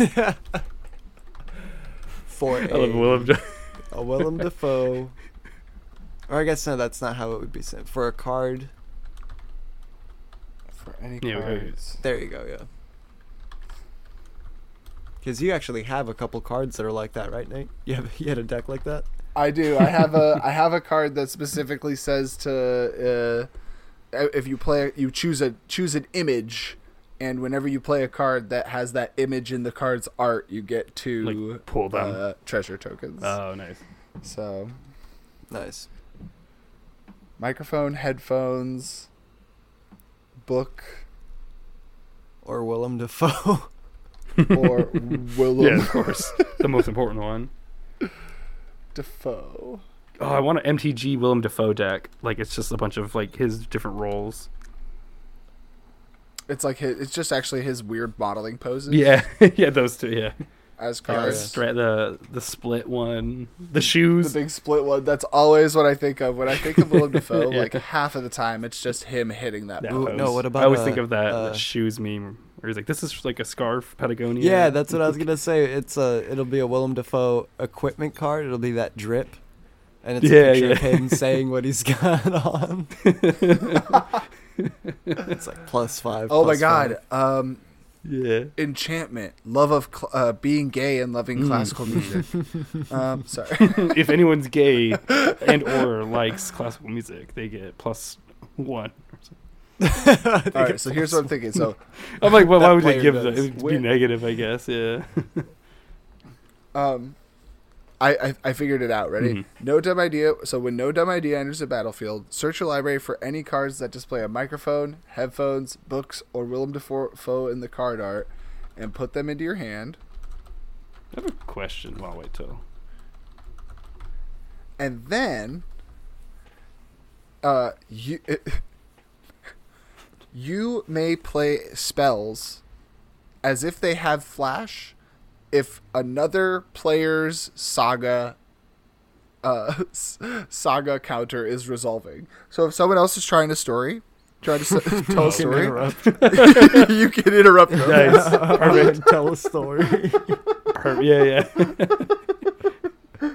for I love a, Willem. Da- a Willem Dafoe. Or I guess no, that's not how it would be said. For a card. For any Yeah, we- cards. There you go, yeah. Because you actually have a couple cards that are like that, right, Nate? You have you had a deck like that? I do. I have a I have a card that specifically says to uh, if you play you choose a choose an image, and whenever you play a card that has that image in the card's art, you get to Like, pull them. uh, treasure tokens. Oh, nice. So Nice. microphone, headphones, book, Or Willem Dafoe. or Willem Yeah, of course. The most important one. Dafoe. Oh, I want an M T G Willem Dafoe deck. Like it's just a bunch of like his different roles. It's like his, it's just actually his weird modeling poses. Yeah, yeah, those two. Yeah, as the, cards. stra- the the split one, the shoes. The big split one. That's always what I think of when I think of Willem Dafoe. Yeah. Like half of the time, it's just him hitting that. That Ooh, pose. no, pose. what about, I always uh, think of that, uh, that shoes meme where he's like, "This is like a scarf, Patagonia." Yeah, that's what I was gonna say. It's a it'll be a Willem Dafoe equipment card. It'll be that drip, and it's Yeah, a picture yeah. of him saying what he's got on. It's like plus five. Oh my plus god. five. Um, yeah. enchantment, love of cl- uh, being gay and loving Mm. classical music. um, sorry. If anyone's gay and or likes classical music, they get plus one. All right. So here's what I'm thinking. So I'm like, well, That why would they player give does. that? It would be Where- negative, I guess. Yeah. um, I, I I figured it out. Ready? Mhm. No dumb idea. So when no dumb idea enters the battlefield, search your library for any cards that display a microphone, headphones, books, or Willem Dafoe in the card art, and put them into your hand. I have a question. Well, I'll wait till. And then uh you you may play spells as if they have flash if another player's saga uh s- saga counter is resolving. So if someone else is trying to story trying to s- tell a story, you can interrupt them. Nice. Perfect. Tell a story. Per- yeah, yeah.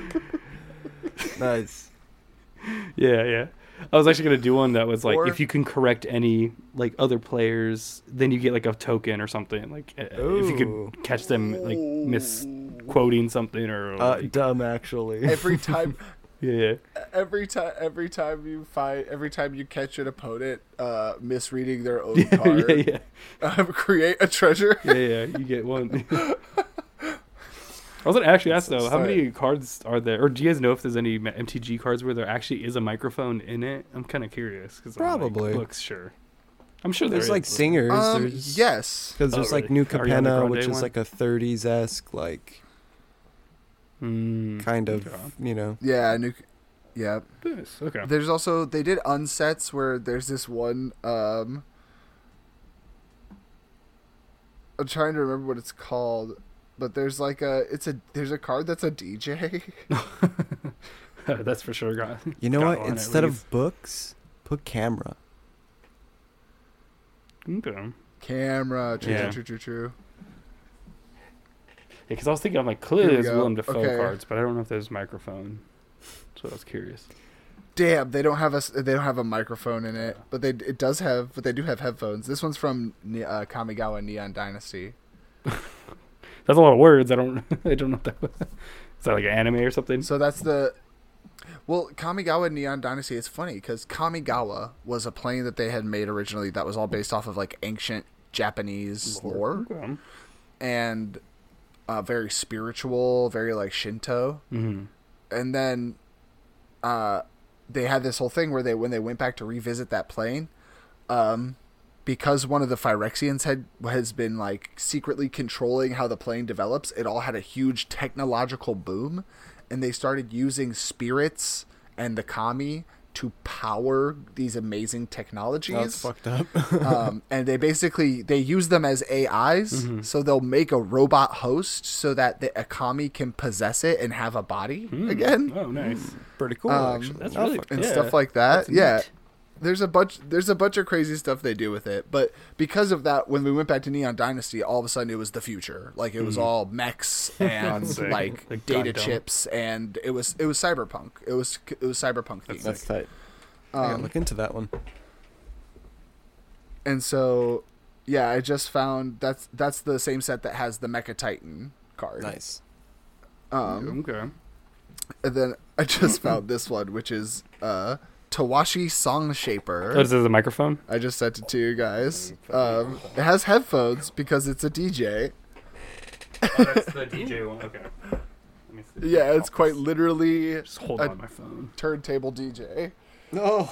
Nice. Yeah, yeah. I was actually gonna do one that was like, Or- if you can correct any like other players, then you get like a token or something. Like uh, if you Ooh. could catch them like misquoting something or Uh, like, dumb, actually. Every time yeah, yeah. every time every time you find every time you catch an opponent uh misreading their own card, yeah, yeah, um, create a treasure. yeah, yeah. You get one. I was gonna actually ask though, how many cards are there, or do you guys know if there's any M T G cards where there actually is a microphone in it? I'm kind of curious because Probably. like, books, sure. I'm sure There's there like is. singers. Um, there's yes. Because Oh, there's like really? New Ariana Capenna, Grande which is one? like a thirties esque, like Mm, kind of, okay. you know. Yeah, new, yeah. Nice, okay. There's also they did unsets where there's this one um I'm trying to remember what it's called, but there's like a it's a there's a card that's a D J. That's for sure. Got, You know got what? one at Instead least. of books, put camera. Okay. Camera. True, Yeah. true, true, true, true. Yeah, because I was thinking, I'm like, Here clearly we there's go. Willem Dafoe Okay. cards, but I don't know if there's microphone. So I was curious. Damn, they don't have a s- they don't have a microphone in it, but they it does have but they do have headphones. This one's from Ne- uh, Kamigawa Neon Dynasty. That's a lot of words. I don't. I don't know if that. Is that like an anime or something? So that's the well Kamigawa Neon Dynasty. It's funny because Kamigawa was a plane that they had made originally that was all based off of like ancient Japanese lore Okay. and uh, very spiritual, very like Shinto. Mm-hmm. And then uh, they had this whole thing where they when they went back to revisit that plane, um, because one of the Phyrexians had has been like secretly controlling how the plane develops. It all had a huge technological boom, and they started using spirits and the kami to power these amazing technologies. That's fucked up. um, and they basically they use them as A Is, Mm-hmm. so they'll make a robot host so that the Akami can possess it and have a body again, Oh, nice. Pretty cool, Um, actually. That's Oh, really fuck. and yeah. stuff like that. That's Yeah, neat. there's a bunch there's a bunch of crazy stuff they do with it. But because of that, when we went back to Neon Dynasty, all of a sudden it was the future. Like it was all mechs and That's sick. like, Like data Gundam. chips, and it was it was cyberpunk. It was it was cyberpunk themed. That's tight. I gotta Um, look into that one. And so, yeah, I just found that's that's the same set that has the Mecha Titan card. Nice. Um, Okay. and then I just found this one, which is uh, Tawashi Song Shaper. Oh, this is a microphone. I just sent it to you guys. Um, it has headphones because it's a D J. Oh, that's the D J one. Okay. Let me see. Yeah, it's quite literally Just hold a on my phone. turntable D J. No.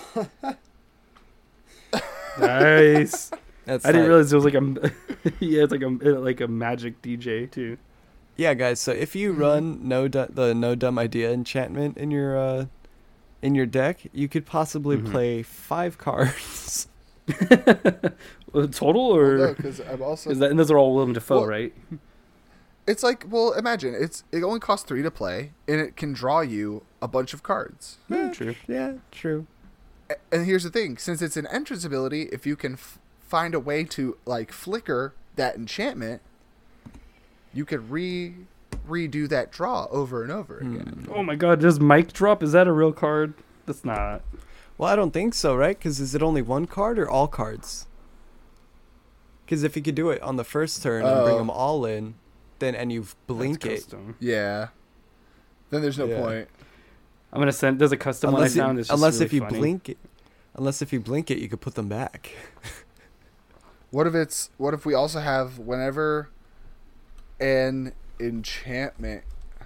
Nice. That's I didn't tight. realize it was like a. Yeah, it's like a like a magic D J too. Yeah, guys. So if you run no du- the no dumb idea enchantment in your uh, in your deck, you could possibly Mhm. play five cards. Well, total or because I'm also. is that? And those are all Willem Dafoe, Well, right? It's like, well, imagine it's it only costs three to play, and it can draw you a bunch of cards. Yeah, true. Yeah, true. A- And here's the thing: since it's an entrance ability, if you can f- find a way to like flicker that enchantment, you could re redo that draw over and over again. Oh my God! Does Mic Drop? Is that a real card? That's not. Well, I don't think so, right? Because is it only one card or all cards? Because if you could do it on the first turn and bring Oh. them all in, then and you blink That's it. custom. Yeah. Then there's no Yeah. point. I'm gonna send. There's a custom Unless, one I you- found. It's just unless really if you funny. blink it, unless if you blink it, you could put them back. What if it's what if we also have whenever an enchantment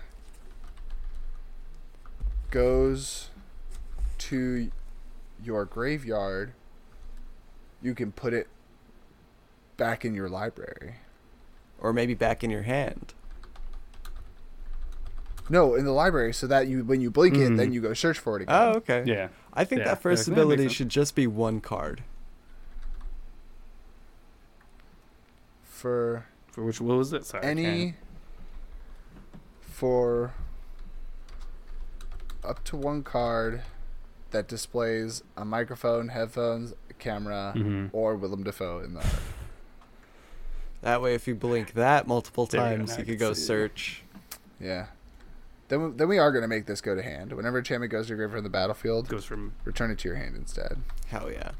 goes to your graveyard, you can put it back in your library. Or maybe back in your hand. No, in the library, so that you when you blink it, Mhm. then you go search for it again. Oh, okay. Yeah. I think Yeah, that first that makes ability sense. should just be one card. For For which what was it? Sorry. I any can't- for up to one card that displays a microphone, headphones, a camera, Mhm. or Willem Dafoe in the art. That way, if you blink that multiple There we go, times, now you I could can go see it. search. Yeah. Then we, then we are going to make this go to hand. Whenever a enchantment goes to your graveyard on the battlefield, goes from. return it to your hand instead. Hell yeah.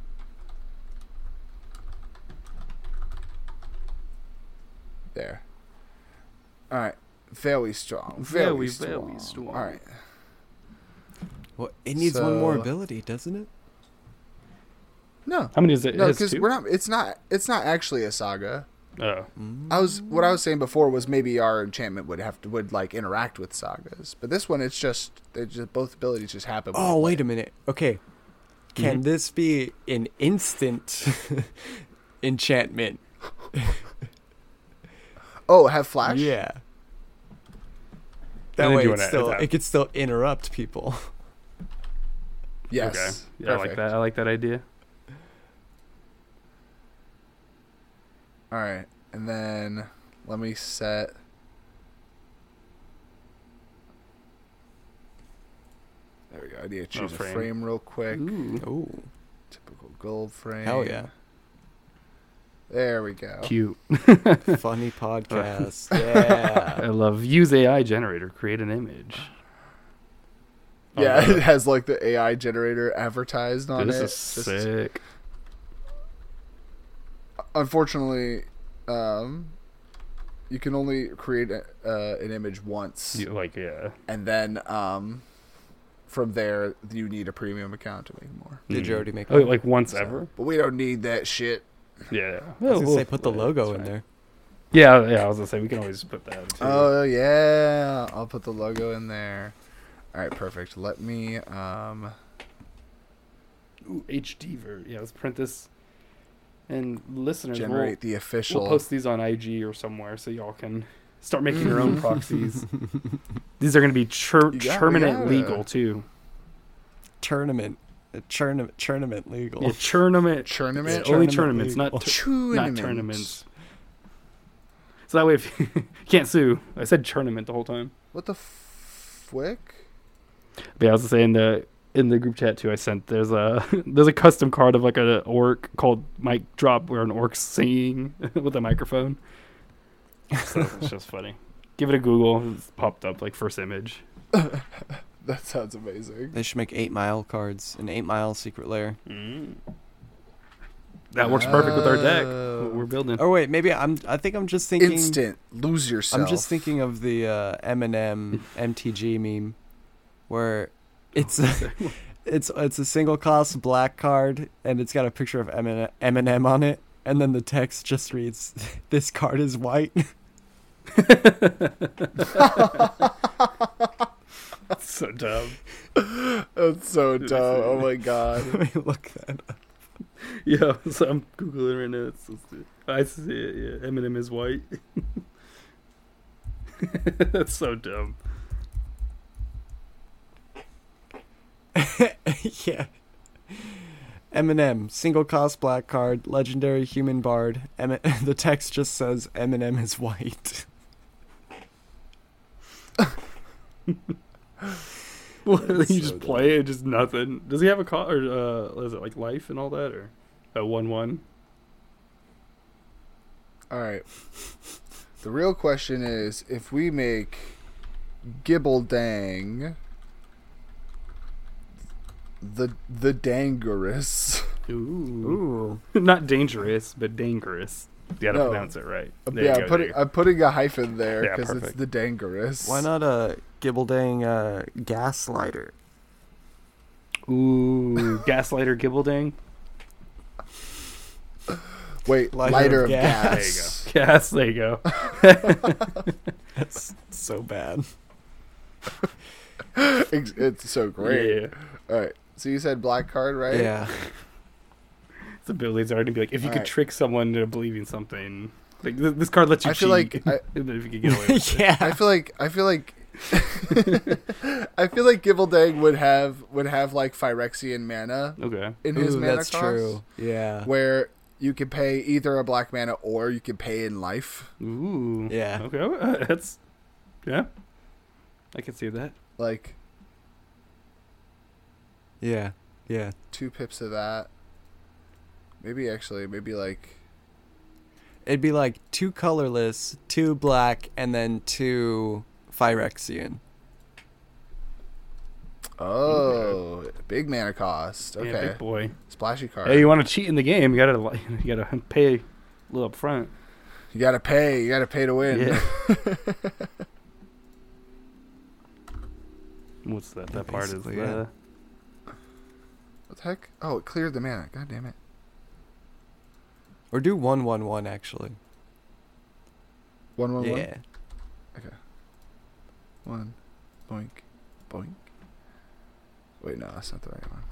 There. All right. Very strong. Very, Very, strong. very strong. All right. Well, it needs one more So- ability, doesn't it? No. How many is it? No, It has because two? we're not. It's not. It's not actually a saga. Oh. I was what I was saying before was maybe our enchantment would have to would like interact with sagas, but this one it's just they just both abilities just happen. Oh, wait a minute. Okay. Can this be an instant enchantment? Oh, have flash? Yeah. That then way, do it's an still, attack. it could still interrupt people. Yes. Okay. Yeah, I like Perfect. that. I like that idea. All right. And then let me set. There we go. I need to choose Oh, a frame. frame real quick. Ooh, Ooh. Typical gold frame. Hell yeah. There we go. cute. Funny podcast. Yeah. I love use A I generator, create an image. Yeah, Oh, it has like the A I generator advertised on this it. is Just- sick. Unfortunately, um, you can only create a, uh, an image once, You, like, yeah. and then um, from there you need a premium account to make more. Did you Mm. already make Oh, one? like once So- ever? But we don't need that shit. Yeah. I was gonna Well, say put the yeah, logo it's in fine. there. Yeah, yeah. I was gonna say we can always put that. Too. Oh yeah, I'll put the logo in there. All right, perfect. Let me. Um, Ooh, H D ver. Yeah, let's print this. And listeners, we'll, generate the official. we'll post these on I G or somewhere so y'all can start making your own proxies. These are gonna be chur- You gotta- permanent gotta. legal too. Tournament. A tournament. Tournament legal. Yeah, tournament. Tournament? Only Tournament tournaments, not legal. tur- Tournament. not tournaments. So that way, if you can't sue. I said tournament the whole time. What the fwick? But yeah, I was saying the in the group chat too. I sent there's a there's a custom card of like a orc called Mic Drop, where an orc's singing with a microphone. So it's just funny. Give it a Google. It's popped up like first image. That sounds amazing. They should make eight mile cards. An eight mile secret lair. Mm. That works perfect with our deck. Oh. What we're building. Oh wait, maybe I'm. I think I'm just thinking. Instant lose yourself. I'm just thinking of the uh, Eminem M T G meme, where it's a, it's it's a single cost black card and it's got a picture of Eminem, Eminem on it, and then the text just reads, "This card is white." That's so dumb. That's so Let me dumb. see. Oh my god. Let me look that up. Yeah, so I'm googling right now. It's so stupid. I see it. Yeah, Eminem is white. That's so dumb. Yeah. Eminem, single cost black card, legendary human bard. Em- the text just says Eminem is white. Well, That's you so just play it, just nothing. Does he have a co- or uh, is it like life and all that, or a one-one? All right. The real question is, if we make Gibble-Dang the the Dangerous. Ooh. Ooh. Not dangerous, but dangerous. You gotta No. pronounce it right. There Yeah, you I'm go, putting there you I'm putting a hyphen there Yeah, because it's perfect. the Dangerous. Why not a Gibble-Dang uh, gaslighter? go. Ooh, Gaslighter Gibbledang. Wait, Lighter lighter, of of gas. There you gas. go. Gas, there you go. That's so bad. it's, it's so great. Yeah. All right. So you said black card, right? Yeah. Its abilities are to be like, if you could Alright. trick someone into believing something. Like, th- this card lets you I feel cheat. like I- and then if you could get away with it. yeah. I feel like I feel like I feel like Gibble-Dang would have would have like Phyrexian mana Okay. in his Ooh, mana that's cost, true. Yeah. where you can pay either a black mana or you can pay in life. Ooh. Yeah. Okay. uh, That's. Yeah. I can see that. Like Yeah. Yeah. two pips of that. Maybe actually, maybe like It'd be like two colorless, two black, and then two Phyrexian. oh, big mana cost. Okay, Yeah, big boy. splashy card. Hey, you want to cheat in the game? You gotta, li- you gotta pay a little up front. You gotta pay. You gotta pay to win. Yeah. What's that? That part is Basically, the. yeah. What the heck? Oh, it cleared the mana. God damn it. Or do one one one actually. One one one. Yeah. One. Boink. Boink. Wait, no, that's not the right one.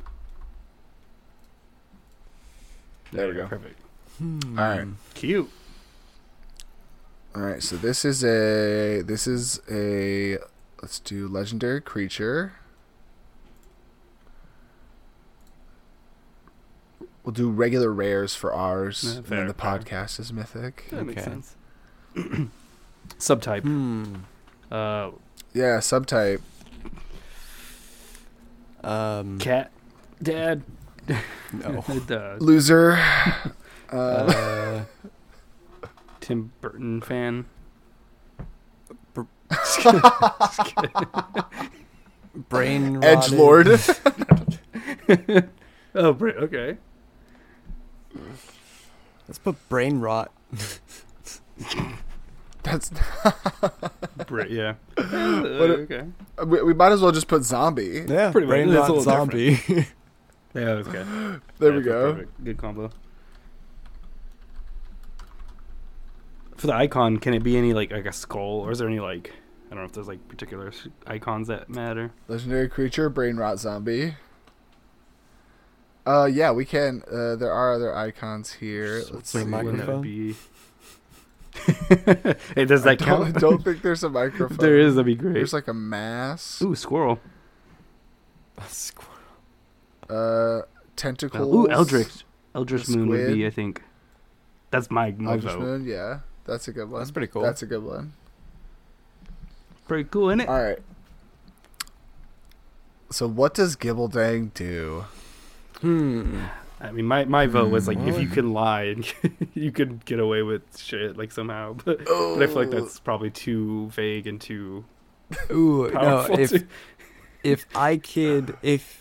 There we go. Perfect. Hmm. All right. Cute. All right. So this is a. This is a. Let's do legendary creature. we'll do regular rares for ours, Yeah, and fair, then the fair. podcast is mythic. That makes Okay. sense. Subtype. Hmm. Uh, Yeah, subtype. Um. cat. Dad. No. uh, Loser. Uh, Uh. Tim Burton fan. Brain. Edge rotted. Lord. Oh, bra- okay. Let's put brain rot. That's. Bra- yeah. Uh, What a- okay. we, we might as well just put zombie. Yeah. Pretty much. brain It's a rot little zombie. Yeah, okay. There Yeah, we go. perfect. Good combo. For the icon, can it be any like like a skull, or is there any like I don't know if there's like particular s- icons that matter? Legendary creature, brain rot zombie. Uh, yeah, we can. Uh, there are other icons here. Let's Wait, see. microphone? Be... hey, does I that count? don't, don't think there's a microphone. If there is, that'd be great. There's like a mask. Ooh, squirrel. Squirrel. Uh, tentacles. Ooh, Eldritch. Eldritch The Moon would squid. be, I think. That's my, my Eldritch vote. Moon, yeah. That's a good one. That's pretty cool. That's a good one. Pretty cool, isn't it? All right. So what does Gibbeldang do? Hmm. I mean, my, my vote was like, if you Hmm. can lie, and you could get away with shit, like somehow. But, but I feel like that's probably too vague and too Ooh, no. powerful. If to- if I could, if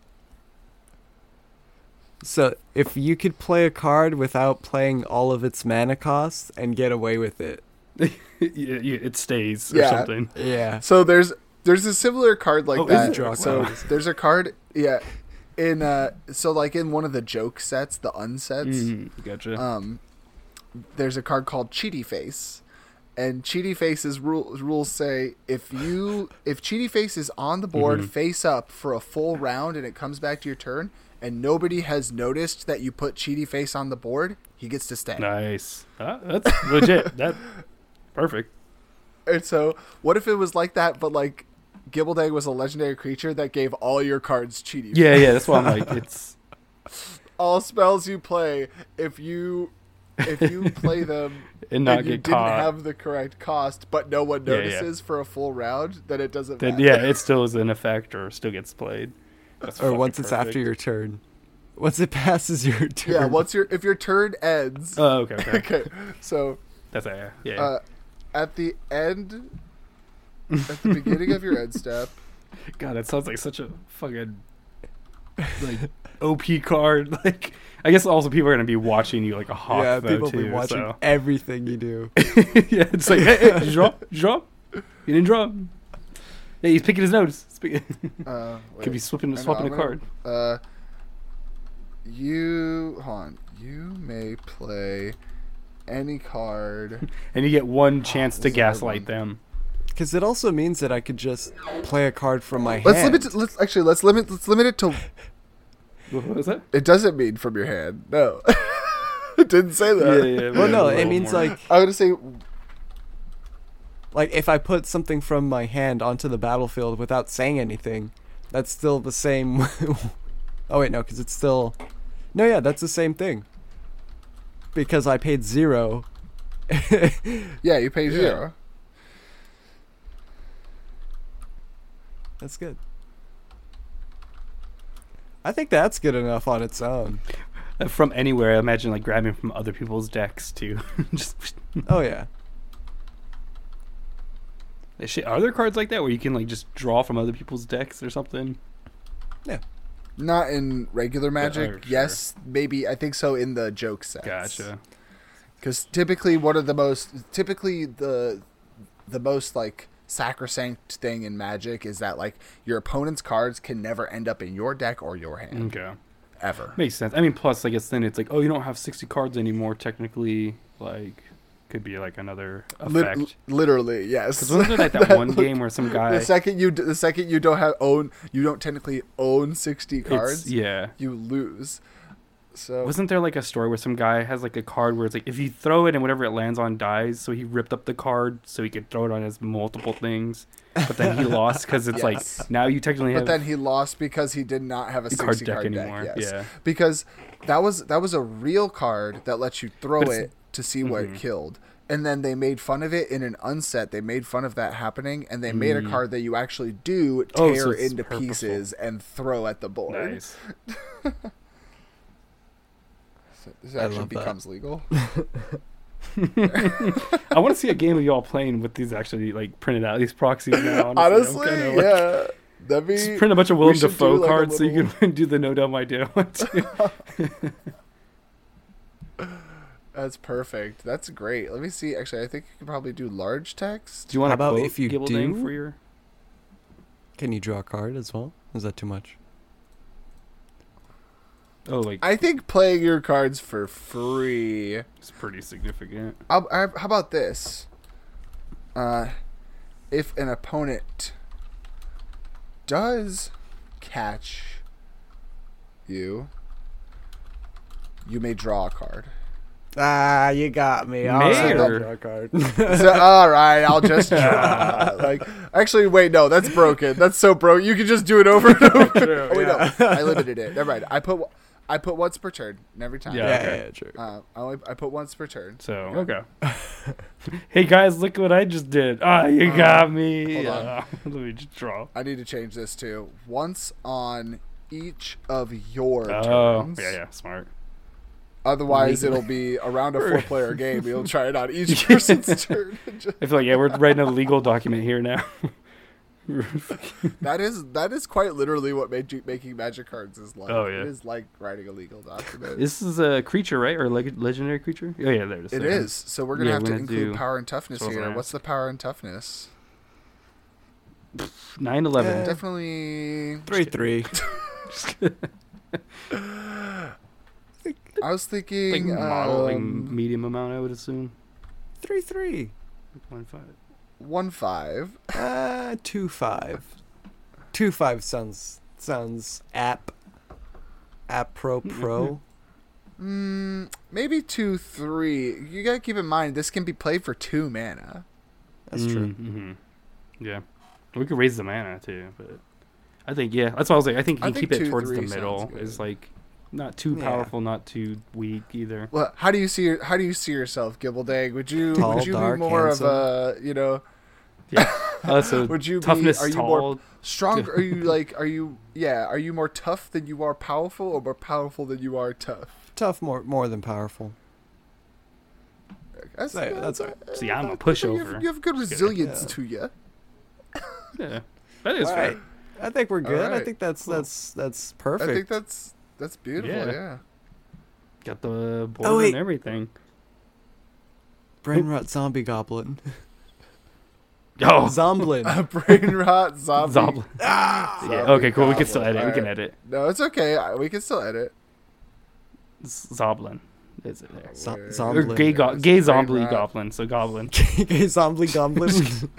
so, if you could play a card without playing all of its mana costs and get away with it, yeah, yeah, it stays or Yeah. something. yeah. So there's there's a similar card like Oh, is that. it? Draw So cards. there's a card, yeah. In uh, so like in one of the joke sets, the unsets, Mm, gotcha. um, there's a card called Cheaty Face, and Cheaty Face's rule, rules say if you if Cheaty Face is on the board Mhm. face up for a full round and it comes back to your turn, and nobody has noticed that you put Cheaty Face on the board, he gets to stay. Nice. Ah, that's legit. That perfect. And so, what if it was like that, but like Gibbeldang was a legendary creature that gave all your cards Cheaty Face? Yeah, yeah. That's why I'm like, it's All spells you play, if you if you play them and not and you get didn't caught. have the correct cost, but no one Yeah, yeah. notices for a full round, then it doesn't then matter. yeah, it still is in effect or still gets played. That's Or fucking once it's after perfect. your turn. Once it passes your turn. Yeah, once your if your turn ends. Oh, okay, okay. Okay, so That's a yeah. yeah. uh, at the end, at the beginning of your end step, God, that sounds like such a fucking like O P card. Like, I guess also people are gonna be watching you like a hawk. yeah, though, people too, be watching so. everything you do. Yeah, it's like, hey, hey, did you draw? Did you draw? You didn't draw. Yeah, he's picking his nose. Speak- uh, Could be wait. swapping I know, swapping I'm a gonna- card. Uh, you hold on. You may play any card. And you get one chance this to is a hard gaslight one. them. Because it also means that I could just play a card from my Let's hand. limit. It, let's actually let's limit. Let's limit it to. What was that? It doesn't mean from your hand. No, it didn't say that. Yeah, yeah. Well, no, a it little means more. like I would say like if I put something from my hand onto the battlefield without saying anything, that's still the same. Oh wait, no, because it's still. No, yeah, that's the same thing. Because I paid zero. yeah. You pay Yeah. zero. That's good. I think that's good enough on its own. Uh, from anywhere. I imagine like grabbing from other people's decks too. Just Oh yeah. shit. Are there cards like that where you can like just draw from other people's decks or something? Not in regular Magic. sure. Yes, maybe. I think so in the joke sets. Gotcha. Because typically, one of the most typically the the most like sacrosanct thing in Magic is that like your opponent's cards can never end up in your deck or your hand Okay. ever. Makes sense. I mean, plus, I guess then it's like, oh, you don't have sixty cards anymore. Technically, like, could be like another Lit- effect. literally, yes. Because wasn't there like that one game where some guy? The second you d- the second you don't have own you don't technically own sixty it's- cards, yeah. you lose. So Wasn't there like a story where some guy has like a card where it's like if you throw it and whatever it lands on dies, so he ripped up the card so he could throw it on his multiple things, but then he lost because it's Yes. like now you technically but have then he lost because he did not have a card sixty deck card anymore. deck. Yes. Yeah. Because that was that was a real card that lets you throw But it's- it to see what Mhm. it killed. And then they made fun of it in an unset. They made fun of that happening, and they made a Mm. card that you actually do Oh, tear so it's into purposeful. pieces and throw at the board. nice. So this I actually love that. becomes legal. I want to see a game of y'all playing with these actually like printed out these proxies now. Honestly, I'm Honestly, kinda, like, yeah. That'd be just print a bunch of we Willem should Dafoe do, like, a cards so you little- can do the no dumb idea one too. That's perfect. That's great. Let me see. Actually, I think you could probably do large text. Do you want How to about quote if you Gibbelding do? for your? Can you draw a card as well? Is that too much? Oh, like I think playing your cards for free. it's pretty significant. I'll, I, how about this? Uh, if an opponent does catch you, you may draw a card. Ah, you got me. All right, I'll draw a card. So, all right, I'll just draw. Like, actually, wait, no, that's broken. That's so broke. You can just do it over and over. Oh, wait, no, I limited it. Never mind. I put I put once per turn every time. Yeah. yeah, okay. yeah, yeah, true. Uh, I only I put once per turn. So okay. Hey guys, look what I just did. Ah, you Uh, got me. hold on. Uh, let me just draw. I need to change this to once on each of your Oh, turns. yeah, yeah, smart. Otherwise, it'll be around a four-player game. You'll try it on each person's turn. I feel like yeah, we're writing a legal document here now. That is that is quite literally what magi- making magic cards is like. Oh, yeah. It is like writing a legal document. This is a creature, right, or leg- legendary creature? Oh yeah, there it is. It there. is. So we're gonna Yeah, have we're to gonna include do- power and toughness so I was here. gonna What's ask. the power and toughness? Nine eleven. Definitely. Three, three. I was Like thinking modeling um, medium amount, I would assume. Three, three. One five. one five. Uh, two, five. Two, five sounds sounds app. App pro pro. Mm, maybe two three. You gotta keep in mind this can be played for two mana. That's true. Mm-hmm. Yeah, we could raise the mana too, but I think yeah, that's what I was like. I think you I can think keep it two, towards the three sounds middle. good. Is like not too Yeah. powerful, not too weak either. Well, how do you see your, how do you see yourself, Gibbeldang? Would you Tall, would you dark, be more handsome. of a you know Yeah. Uh, so Would you be- toughness are you tall. more- strong? Are you like are you yeah? Are you more tough than you are powerful, or more powerful than you are tough? Tough, more more than powerful. That's, Yeah, that's all right. See, I'm a You pushover. have, you have good Just kidding. resilience Yeah. to you. Yeah, that is All fair. right. I think we're good. I Alright, think that's cool. that's that's I perfect. think that's that's beautiful. Yeah. Yeah. Got the board Oh, wait. and everything. Brainrot zombie goblin. Oh, Zomblin. A brain rot zombie. Zoblin. Zombie Yeah. Okay, cool. We can still goblin. edit. We can Alright. edit. No, it's okay. I- We can still edit. Z- Zoblin. Is it there? Zo- Wait. Or Zomblin. gay, go- It's gay brain zombie rot. goblin. So goblin. Gay zombie goblin.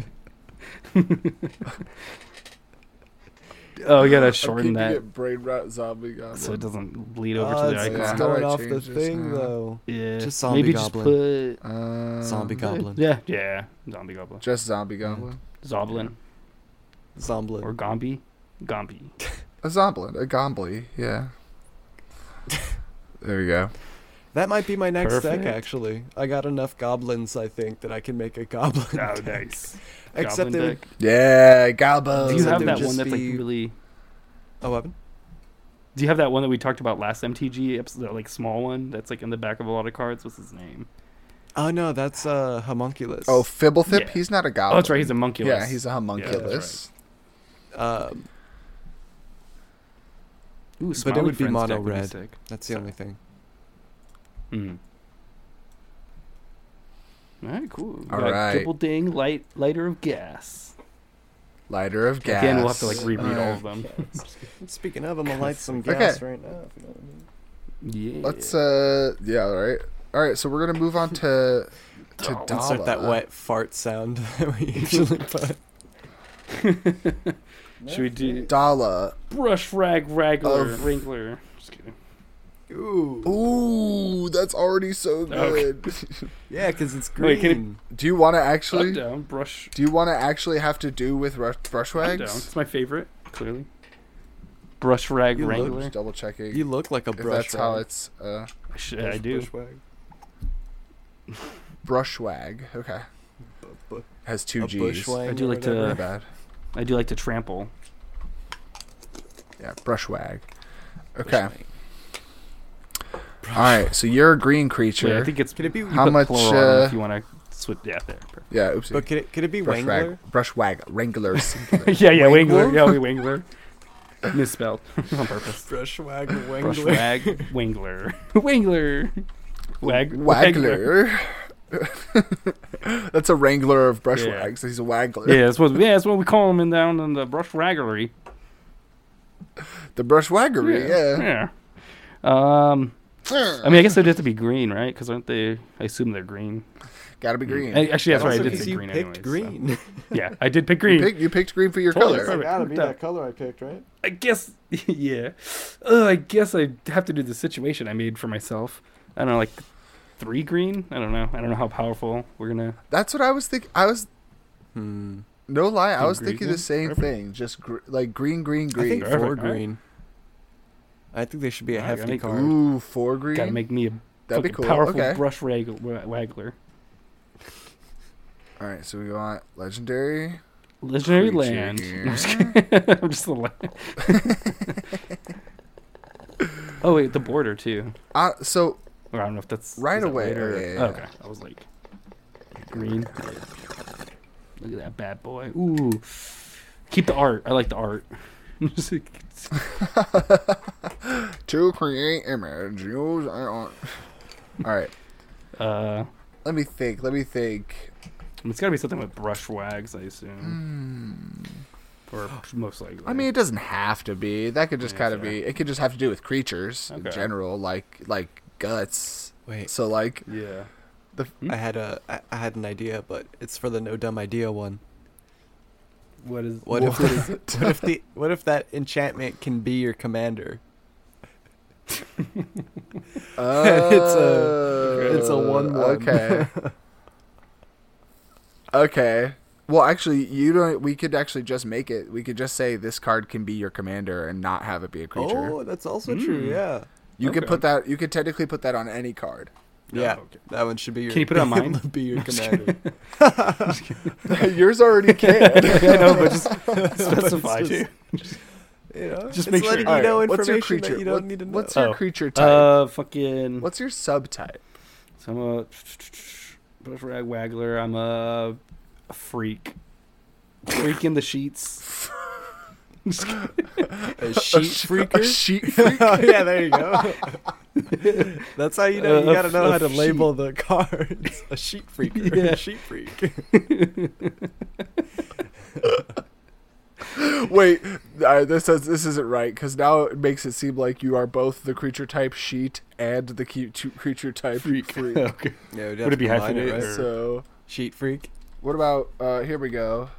Oh, you gotta I'm shorten keeping that it brain rot zombie goblin. so it doesn't bleed over Oh, to the it's, icon. it's icon. How do going I off the change this thing now? though. Yeah, Just zombie maybe goblin. just put Um, Zombie goblin. yeah, yeah, zombie goblin, Just zombie goblin. zoblin Zomblin. or gombi, gombi. A zomblin. A gombly. Yeah. There we go. That might be my next Perfect. deck actually. I got enough goblins I think that I can make a goblin. Oh, deck. nice. Except Goblin they deck. Yeah, gobbo. Do you so have they that would one just that's like be- really? Oh, Evan? Do you have that one that we talked about last M T G episode, that, like small one that's like in the back of a lot of cards? What's his name? Oh no, that's uh homunculus. Oh, Fibblethip? Yeah. He's not a goblin. Oh, that's right. He's a monkulus. Yeah, he's a Yeah, homunculus. that's um Ooh, But it Smiley would be Friends mono deck would red. sick. that's the So- only thing. Mm. All right, cool. We All got right. Gibbelding, light, lighter of gas. Lighter of gas. Again, we'll have to like reread Uh, all of them. Speaking of, I'm gonna light some Okay. gas right now. If you know what I mean. Yeah. Let's, uh, yeah, all right. All right, so we're going to move on to, to Oh, Let's start that Dala. wet fart sound that we usually put. Should we do Dala. brush rag ragler Of- wrangler? Just kidding. Ooh. Ooh, that's already so good. Yeah, because it's green. Wait, can Do you want to I'm actually? down. Brush. Do you want to actually have to do with rush, brush I'm wags? down. It's my favorite, clearly. Brush rag You look- wrangler. Just double checking. You look like a if brush that's how wag. it's uh, I, should, I do. Brush wag. brush wag. Okay. bu- Has two A G's. bushwang I do or like to- whatever. Not bad. I do like to trample. Yeah, brush wag. Okay. Bushwang. All right. So you're a green creature. Wait, I think it's. Could it be- you How put much, plural on it uh, if you want to switch? Yeah, there. Perfect. yeah. Oopsie. But could it could it be brush Wangler? wag. Brush wag. Wrangler. singular. yeah, yeah, Wangler? Wangler. Yeah, we Wangler. Misspelled on purpose. Brush wag Brush Wangler. wag Wangler. Wangler. Wag. Wagler. Waggler. That's a wrangler of brush Yeah. wags. He's a waggler. Yeah, that's what. Yeah, that's what we call him in down in the brush waggery. The brush waggery. Yeah. Yeah. Um. I mean, I guess they'd have to be green, right? Because aren't they? I assume they're green. Gotta be green. A- Actually, that's right. I Also did 'cause say you green picked anyways. so- green. Yeah, I did pick You green. picked, you picked green for your Totally. color. Perfect. gotta be Worked out. that color I picked, right? I guess. Yeah. Uh, I guess I have to do the situation I made for myself. I don't know, like three green. I don't know. I don't know how powerful we're gonna. That's what I was thinking. I was Hmm. no lie. I Think was green thinking again? the same Perfect. thing. Just gr- like green, green, I green. think Perfect, four alright. green. I think they should be a Alright, hefty gotta make- card. Ooh, four green. Gotta make me a That'd be fucking cool. powerful Okay. brush rag- wa- waggler. All right, so we want legendary. Legendary Creature land. here. I'm just kidding. I'm just a la- Oh wait, the border too. Uh, so Or I don't know if that's Right is that away, later? yeah, yeah, yeah. Okay, I was like green. Look at that bad boy. Ooh, keep the art. I like the art. Just like- to create image, use. I don't- All right, uh, let me think. Let me think. it's gotta be something with brush wags, I assume, or most likely. I mean, it doesn't have to be. That could just Yeah, kind of fair. be. It could just have to do with creatures in Okay. general, like like guts. Wait, So like yeah. I had a I, I had an idea, but it's for the no dumb idea one. What is What if the, what if the what if that enchantment can be your commander? It's a- it's a one one. Okay. Okay. Well, actually, you don't. We could actually just make it. We could just say this card can be your commander and not have it be a creature. Oh, that's also true. Mm. Yeah. you could okay. put that. You could technically put that on any card. Yeah, okay. that one should be your. Can you put it on mine? Be your commander. Yours already can. I know, but just specify It's too. You know, Just just make sure- letting All you right, know what's your information creature? that you don't What- need to know. What's your Oh. creature type? Uh, fucking. what's your subtype? So I'm a brush rag waggler. I'm a, a freak. Freak in the sheets. a A sheet sh- freaker? A sheet freak. Oh, yeah, there you go. That's how you know. Uh, You a gotta f- know a how to sheet. label the cards. A sheet freaker. Yeah. A sheet freak. Wait, uh, this is, this isn't right because now it makes it seem like you are both the creature type sheet and the ke- tu- creature type freak. Okay. Yeah, Would it be hyphenated, right? or- So, Sheet freak. what about? Uh, here we go.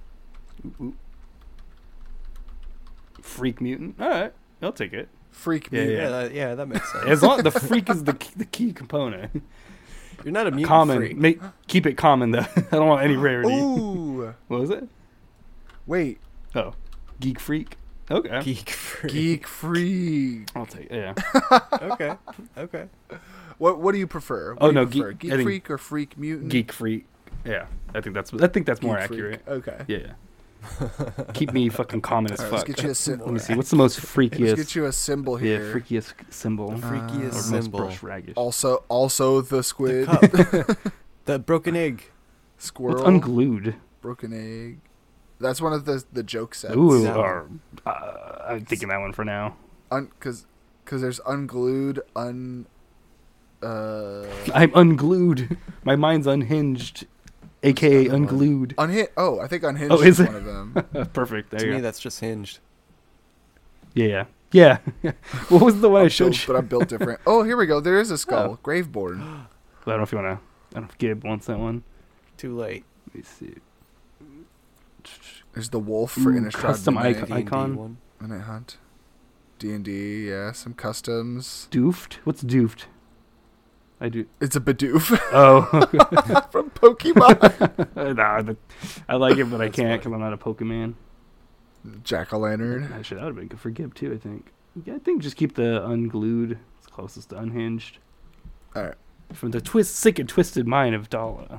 Freak mutant. All right, I'll take it. Freak Yeah, me. Yeah, yeah. that, yeah, that makes sense. As long the freak is the key, the key component. You're not a mutant Common. freak. Make keep it common though. I don't want any rarity. Ooh, What was it? wait, Oh, geek freak. Okay. Geek freak. geek freak. I'll take it. Yeah. Okay. Okay. What What do you prefer? What Oh, do you no, prefer? geek- geek I think- freak or freak mutant? Geek freak. Yeah. I think that's I think that's more Geek freak. accurate. Okay. Yeah. yeah. Keep me fucking common as All right, fuck. let's get you a sim- Let me see. What's the most Let's freakiest? get you a symbol Yeah, here. freakiest symbol. The freakiest or most symbol. brush raggish. Also, also the squid, Cup. The broken egg. squirrel, What's unglued? broken egg. That's one of the the joke sets. Ooh, That or, uh, I'm thinking that one for now. because because there's unglued, un. Uh, I'm unglued. My mind's unhinged, aka another one? unglued. unhinged. Oh, I think unhinged Oh, is is it? one of them. Perfect. There To you me, go. that's just hinged. Yeah, yeah. Yeah. What was the one I I'm showed built- you? but I'm built different. Oh, here we go. There is a skull. Graveborn. I don't know if you wanna. I don't know if Gib wants that one. Too late. Let me see. There's the wolf for Ooh, Innistrad custom Midnight- icon. D and D Icon? one. Midnight Hunt. D and D, yeah, some customs. Doofed? What's doofed? I do. It's a Bidoof Oh. from Pokemon. Nah, the, I like it, but I can't because I'm not a Pokemon. Jack-o'-lantern. Actually, that would have been good for Gib too, I think. Yeah, I think just keep the unglued. It's closest to unhinged. Alright. From the twist, sick and twisted mind of Dala.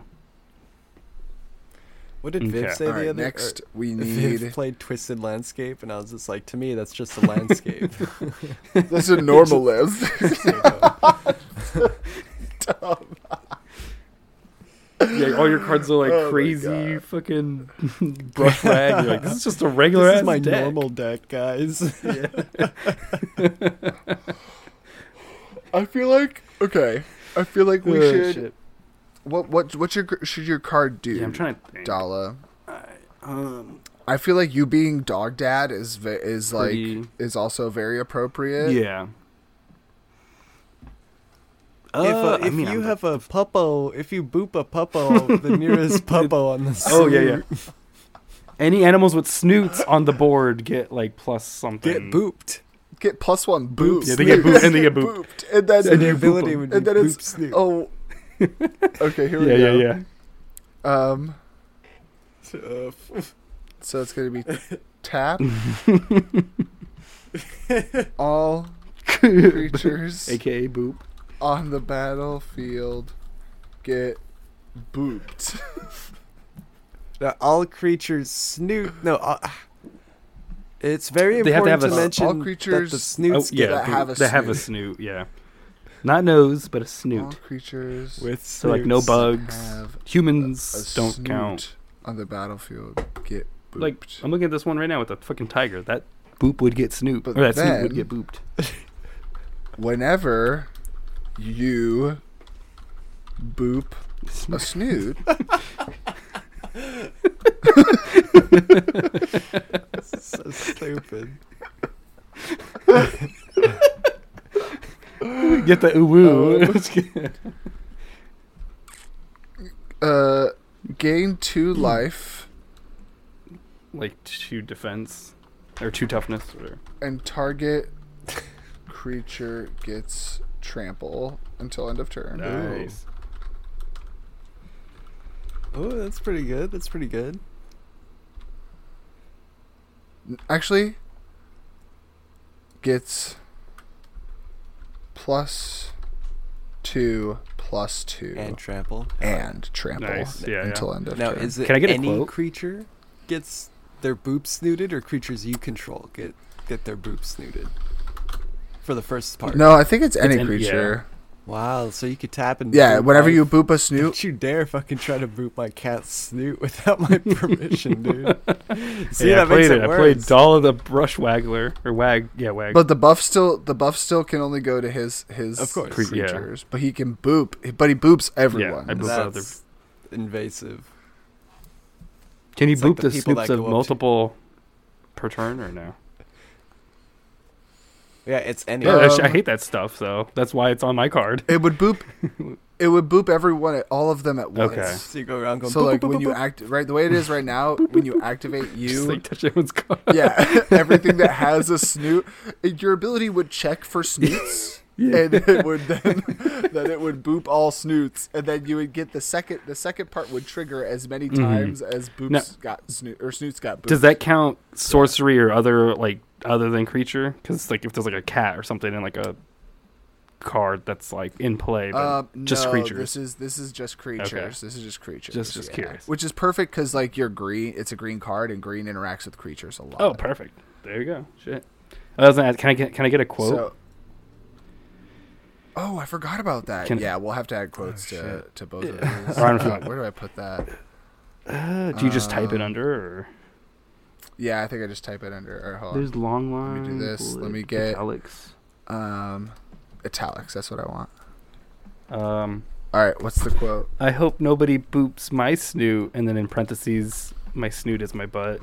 What did Viv Okay. say the Alright, other? next or- we Viv need... played Twisted Landscape, and I was just like, to me, that's just a landscape. That's a normal list. Dumb. Yeah, all your cards are like Oh my crazy God. fucking brush rag. You're like, this is just a regular This ass is my deck. normal deck, guys. I feel like... Okay. I feel like we Oh, should... shit. What what what your should your card do? Yeah, I'm trying to think. Dala. Um, I feel like you being dog dad is ve- is like Pretty- is also very appropriate. yeah. if uh, Uh, I if mean, you I'm- have a puppo, if you boop a puppo, the nearest puppo on the Oh yeah, yeah. street, Any animals with snoots on the board get like plus something. get booped. Get plus one boop. Yeah, they get booped, and they get booped. And then And the you boop ability them. would be and then boop it's snoop. oh. Okay, here we Yeah, go. yeah, yeah. Um. Uh, So it's gonna be tap all creatures A K A boop. on the battlefield get booped. Now, all creatures snoot. No, uh, it's very They have to important have to a- mention all that creatures- the snoots Oh, get yeah, that have a they have a snoot. snoot. Yeah, not nose, but a All snoot. creatures with So like no snoots. bugs. have Humans a don't snoot count. on the battlefield get booped. Like I'm looking at this one right now with the fucking tiger. That boop would get snoot, But or that snoot would then- get booped. Whenever you boop a snoot, So stupid. Get the ooh woo. uh, gain two life Like two defense or two toughness. Or and target creature gets trample until end of turn. nice. Oh, that's pretty good. That's pretty good. Actually, gets plus two, plus two, And trample. and trample Nice, yeah, yeah. until end of Now, turn. is it Can I get a any quote? creature gets their boop snooted, or creatures you control get get their boop snooted for the first part? No, I think it's any an- creature. Wow, so you could tap and Yeah, boop whenever my- you boop a snoot, Don't you dare fucking try to boop my cat's snoot without my permission, dude. See, yeah, I that makes played it it. I played worse. Dala the Brush Waggler or Wag. Yeah, Wag. but the buff still the buff still can only go to his his Of course. Cre- yeah. creatures, but he can boop. But he boops everyone. Yeah, I boop other. That's invasive. Can you it's like boop the the, people that snoots of go up to- multiple per turn or no? Yeah, it's any. Yeah, Um, actually, I hate that stuff. So that's why it's on my card. It would boop. It would boop everyone, at all of them at once. Okay. So you go around going. So boop, like boop, when boop, you boop. act right the way it is right now, when you activate Just you, like touch everyone's card. yeah, everything that has a snoot, your ability would check for snoots, Yeah. and it would then then it would boop all snoots, and then you would get the second the second part would trigger as many times as boops Now- got snoot or snoots got booped. Does that count sorcery or other like other than creature? Because like if there's like a cat or something in like a card that's like in play, but Uh, just no, creatures. This is this is just creatures. This is just creatures. Just- just curious. Which is perfect because like you're green. It's a green card, and green interacts with creatures a lot. Oh, perfect. There you go. Shit. I was gonna ask, can I get can I get a quote? So, oh, I forgot about that. Can- yeah, we'll have to add quotes to, shit. to both of these. Or I don't know if you Uh, want- where do I put that? uh, do you just type it uh, under? Or? Yeah, I think I just type it under. Or hold on. There's long line. me do this. Let me bullet, get- italics. Um, italics. That's what I want. Um, All right, what's the quote? I hope nobody boops my snoot, and then in parentheses, my snoot is my butt.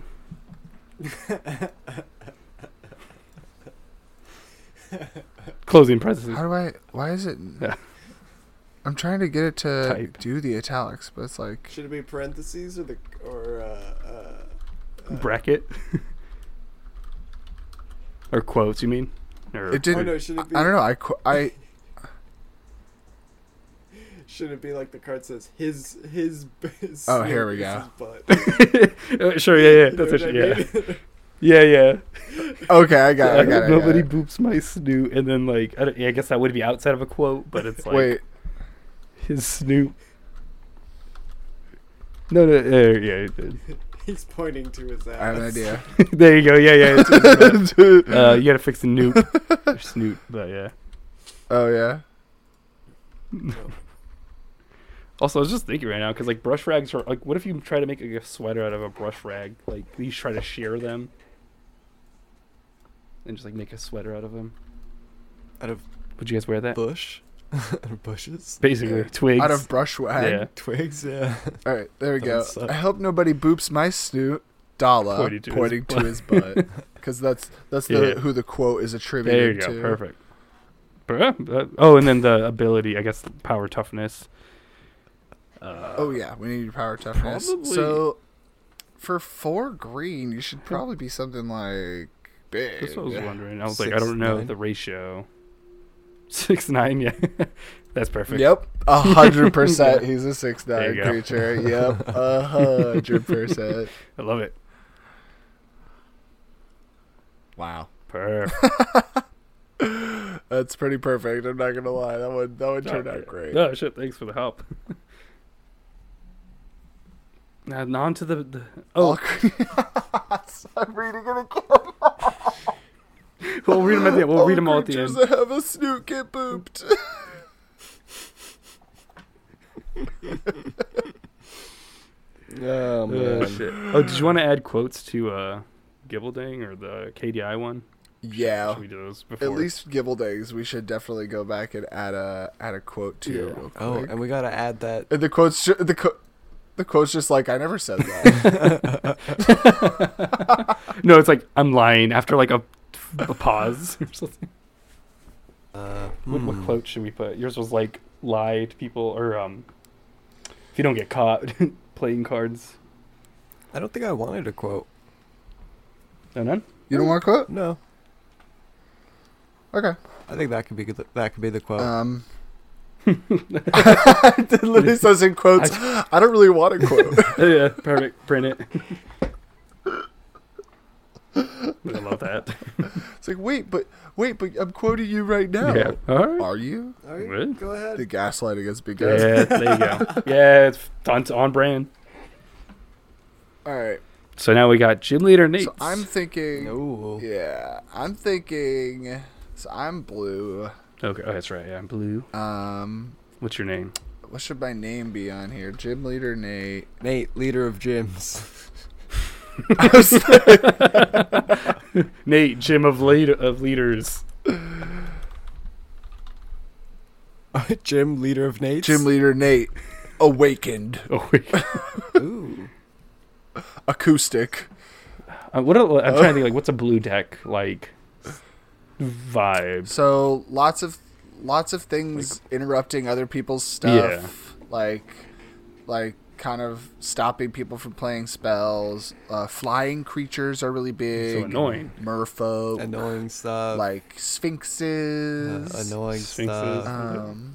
Closing parentheses. How do I? Why is it? Yeah. I'm trying to get it to Type. do the italics, but it's like Should it be parentheses or the or uh, uh, Bracket. Or quotes, you mean? Or It didn't. Oh, no, should it be- I don't know. I qu- I Should it be like the card says his his? his Oh, here we is go. his butt. Uh, sure, yeah, yeah, You know that's what what, I yeah, mean? yeah, yeah. okay. I got. It, I got. It, I got Nobody it. boops my snoot, and then like I, don't, yeah, I guess that would be outside of a quote, but it's like Wait. his snoot. No, no, uh, yeah, it did. He's pointing to his ass. I have an idea. There you go. Yeah, yeah. It's, it's, uh, you gotta fix the newt or snoot, but yeah. Oh yeah. Also, I was just thinking right now because like brush rags are like, what if you try to make like, a sweater out of a brush rag? Like you try to shear them and just like make a sweater out of them. Out of Would you guys wear that? bush, out of bushes, Basically, twigs. Out of brush wag. yeah. twigs. Yeah. All right. There we That go. would suck. I hope nobody boops my snoot. Dala Pointing to his pointing to butt. his butt, because that's that's the Yeah. who the quote is There attributed you go. to. Perfect. But, yeah, that- oh, and then the ability, I guess, power toughness. Uh, Oh yeah, we need your power toughness. Probably- So for four green, you should probably be something like big. That's what I was wondering. I was like, Six, I don't know nine. the ratio. Six nine, yeah, that's perfect. Yep, a hundred percent. He's a six There nine you go. creature. Yep, a hundred percent. I love it. Wow, Perfect. that's pretty perfect. I'm not gonna lie. That one that one turned out great. Oh shit! Thanks for the help. Now on to the, the All oh, green- I'm reading it again. we'll read them at the end. We'll all read them all at the creatures end. that have a snoot get booped. Oh Oh shit! Oh, did you want to add quotes to uh, Gibbelding or the K D I one? Yeah. Should we do those before? At least Gibbeldings, we should definitely go back and add a add a quote to. Yeah. Real Oh, quick. and we gotta add that. And the quote's ju- the co- the quote's just like I never said that. No, it's like I'm lying after like a, a pause or something. Uh, What, what hmm. quote should we put? Yours was like lie to people or um, if you don't get caught playing cards. I don't think I wanted a quote. No, none. You don't want a quote? No, Okay. I think that could be the, that could be the quote. Um. It literally says in quotes. I don't really want a quote. Yeah, perfect. Print it. I love that. It's like wait, but wait, but I'm quoting you right now. Yeah. All right. Are you? All right, What? go ahead. The gaslighting is big guys. Yeah, there you go. Yeah, it's on, it's on brand. All right. So now we got gym leader Nate. So I'm thinking. No. Yeah, I'm thinking. So I'm blue. Okay, oh, that's right. Yeah, I'm blue. Um, What's your name? what should my name be on here? Gym leader Nate. Nate, leader of gyms. Nate, gym of lead of leaders. Gym leader of Nate's. Gym leader Nate. Awakened. Oh wait. Ooh. Acoustic. Uh, what? A, I'm trying to think. Like, what's a blue deck like? Vibe. So lots of lots of things interrupting other people's stuff. Like like kind of stopping people from playing spells. Uh, flying creatures are really big. So annoying. Merfolk. Annoying stuff. Like sphinxes. uh, annoying Sphinxes. stuff. Um,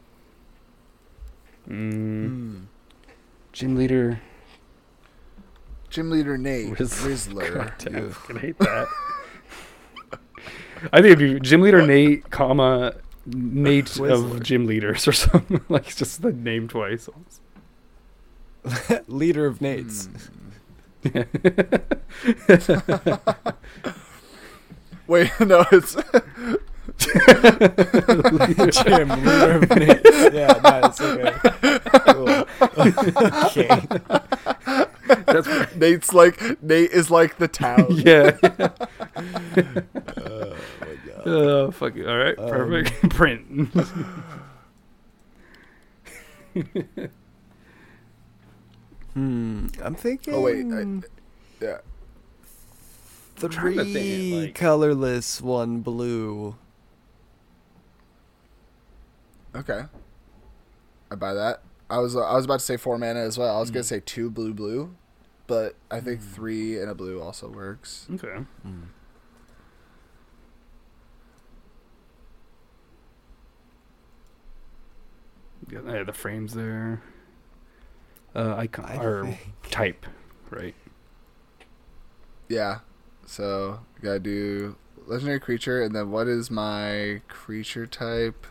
Mm, Hmm. gym leader. Gym leader Nate. Riz- Rizzler. God damn, Ew. I fucking hate that. I think it'd be gym leader Nate, comma Nate of Twizzler. gym leaders or something. Like it's just the name twice. Leader of Nate's. Hmm. Wait, no, it's Gym leader of Nate's. Yeah, nice. Okay. Cool. Okay. That's right. Nate's like Nate is like the town. Yeah. Oh my god. Oh fuck it. All right. Um, Perfect. Print. Hmm. I'm thinking. Oh wait, I, yeah. trying to think, Three like- colorless, one blue. Okay. I buy that. I was I was about to say four mana as well. I was gonna Mm. say two blue blue, but I think three and a blue also works. Okay. Yeah, the frames there. Uh, icon I or think- type, right? Yeah. So you gotta do legendary creature, and then what is my creature type?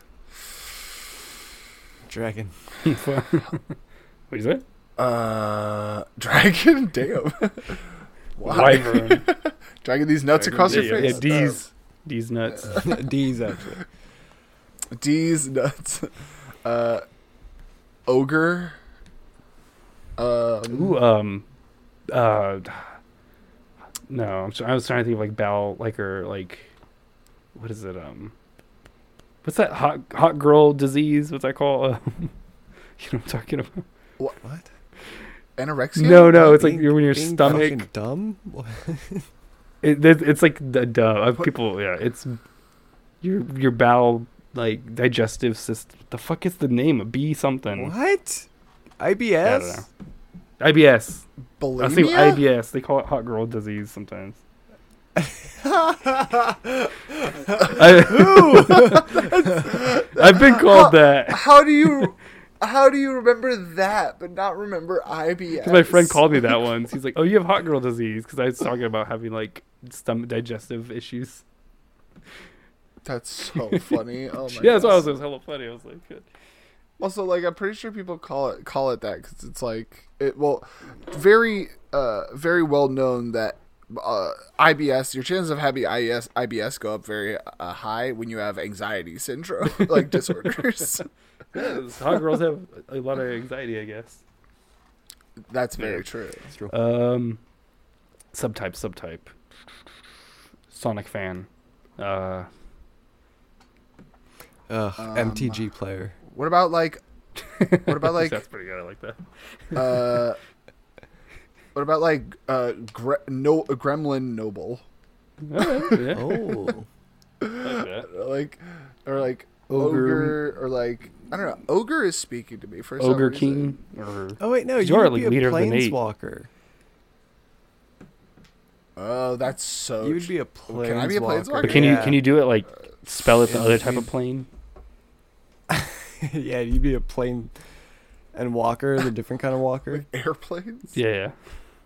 Dragon. What is it? Uh, dragon. Damn. Why? Wyvern. Dragging these nuts across yeah, your yeah, face. yeah, D's. D's nuts. D's actually. Um, D's nuts. Uh, ogre. Um, Ooh, um, uh, no, I'm tr- I was trying to think of like Bal, like or like, what is it? Um, what's that hot hot girl disease? What's that called? Uh, you know what I'm talking about? What? anorexia. No, no, it's like Being- you're when your being stomach. fucking dumb. What? It, it, it's like the duh. Uh, people, yeah, it's your your bowel like digestive system. The fuck is the name? B something. What? I B I S? don't know. I B S. I think Bulimia? I B S. They call it hot girl disease sometimes. I, I've been called that. How do you how do you remember that but not remember I B S? 'Cause my friend called me that once. He's like, "Oh, you have hot girl disease," because I was talking about having like stomach digestive issues. That's so funny. Oh my Yeah, that's why I was, gosh. it was hella funny. I was like, good. Also, like, I'm pretty sure people call it call it that because it's like it. Well, very, uh, very well known that uh, I B S, your chances of having I B S, I B S go up very uh, high when you have anxiety syndrome, like disorders. Yeah, hot girls have a lot of anxiety, I guess. That's very Yeah. true. That's true. Um, subtype, subtype. Sonic fan. Uh, Ugh, Um, M T G player. What about like? What about like? that's pretty good. I like that. uh, what about like? Uh, gre- no, Gremlin Noble. Alright, yeah, Oh. I like that. Like, or like Ogre. ogre, or like I don't know. Ogre is speaking to me for some Ogre reason. King. Or Oh wait, no, You're you would like be a leader of the Nate. planeswalker. Oh, that's so. You would be a planeswalker. Can I be a planeswalker? but can you Yeah. can you do it like spell it the in other type between- of plane? Yeah, you'd be a plane and walker, the different kind of walker. Like airplanes? Yeah, yeah.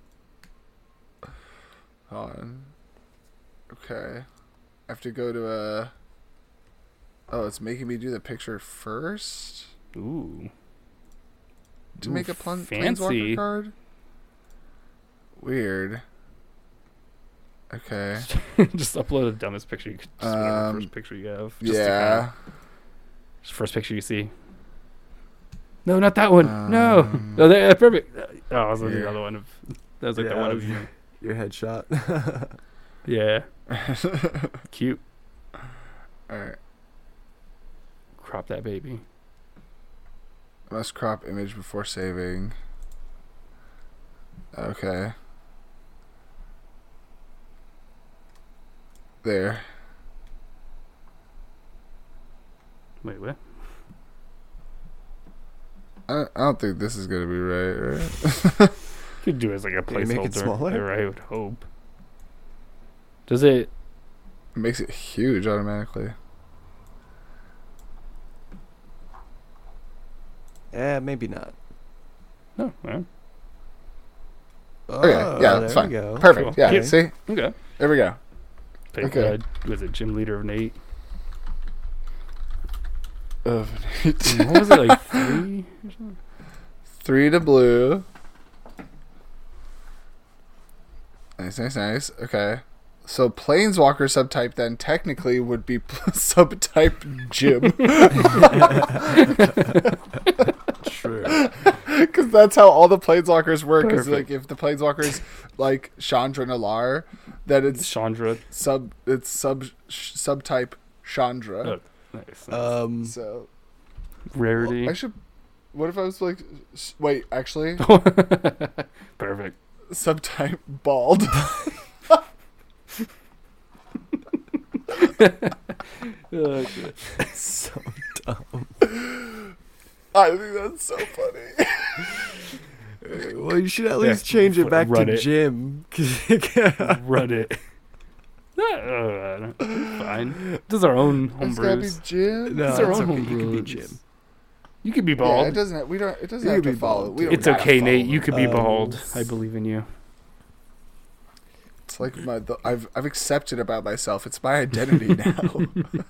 Hold on. Okay. I have to go to a. Oh, it's making me do the picture first Ooh. to Ooh, make a plun- fancy. planeswalker card. Weird. Okay. Just upload the dumbest picture you could. Just whatever Um, first picture you have. Just to Yeah. kinda- just first picture you see. No, not that one. no. Um, No, that, perfect. Oh, I was looking at here. the other one of. That was like the Yeah, one of your- you. Your headshot. Yeah. Cute. Alright. Crop that baby. Must crop image before saving. Okay. There. Wait, what? I don't, I don't think this is gonna be right, right? You could do it as like a Can you make it placeholder. smaller? I would hope. Does it? It makes it huge automatically. Yeah, maybe not. No. Well, Okay, Oh, yeah, there that's we fine. go. Perfect. Cool. Yeah, Yeah. see? okay. There we go. Pick, Okay. uh, was it gym leader of Nate? Of what was it like three? Or something? Three to blue. Nice, nice, nice. Okay. So planeswalker subtype then technically would be subtype gym. True. Because that's how all the planeswalkers work. Because Perfect. like if the planeswalker's like Chandra Nalar, then it's Chandra. sub it's sub sh- subtype Chandra. Oh, nice. nice. Um, So Rarity. I should. What if I was like, s- wait, actually, Perfect. subtype bald. Okay. so dumb. I think that's so funny. Well, you should at Yeah, least change it back run to it. gym. Run it. Uh, fine. This is our own It's gotta be homebrews. Jim. No, It's our it's own okay. You can be homebrews. gym. You could be Yeah, bald. it doesn't. We don't. It doesn't You have could to be follow. bald, We don't It's gotta okay, follow Nate. You them. could be Um, bald. I believe in you. It's like my. The, I've I've accepted about myself. It's my identity now.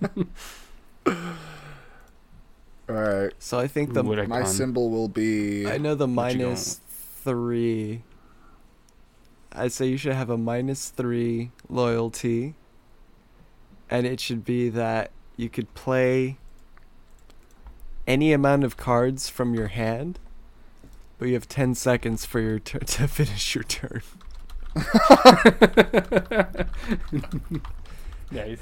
All right. So I think the Would I My con- symbol will be. I know the What you minus three. I say you should have a minus three loyalty, and it should be that you could play any amount of cards from your hand, but you have ten seconds for your turn to finish your turn. Nice.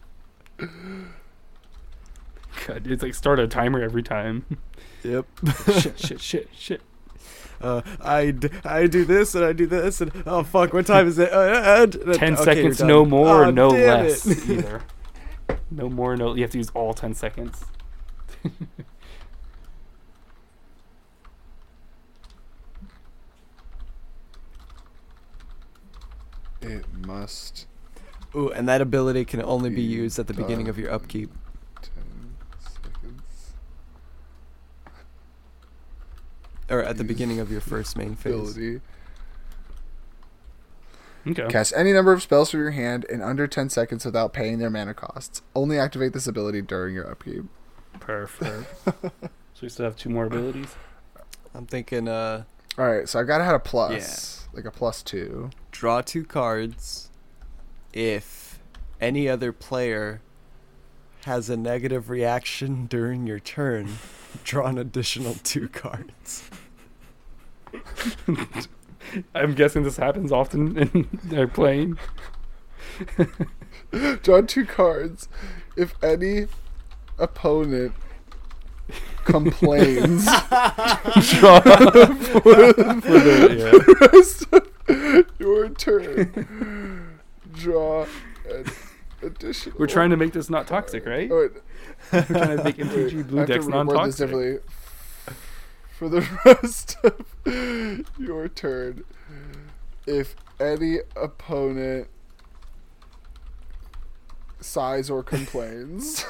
God, it's like start a timer every time. Yep. shit, shit, shit, shit. Uh, I, d- I do this and I do this and oh fuck, what time is it? Uh, and, and- Ten okay, seconds, you're no done. more, Oh, no damn less. it. Either. No more, no. You have to use all ten seconds. It must. Ooh, and that ability can only be Be used at the beginning of your done. upkeep. Ten seconds. Or at the Use beginning of your first main phase. Ability. Okay. Cast any number of spells from your hand in under ten seconds without paying their mana costs. Only activate this ability during your upkeep. Perfect. So we still have two more abilities. I'm thinking uh All right, so I gotta have a plus, like a plus two. draw two cards if any other player has a negative reaction during your turn. Draw an additional two cards. I'm guessing this happens often in their playing. Draw two cards. If any opponent complains, Draw for, for the, rest of your turn, draw an additional. We're trying to make this not toxic, right? Oh, wait, We're trying to make M T wait, G I Blue have to decks reword this non-toxic. differently. For the rest of your turn, if any opponent sighs or complains,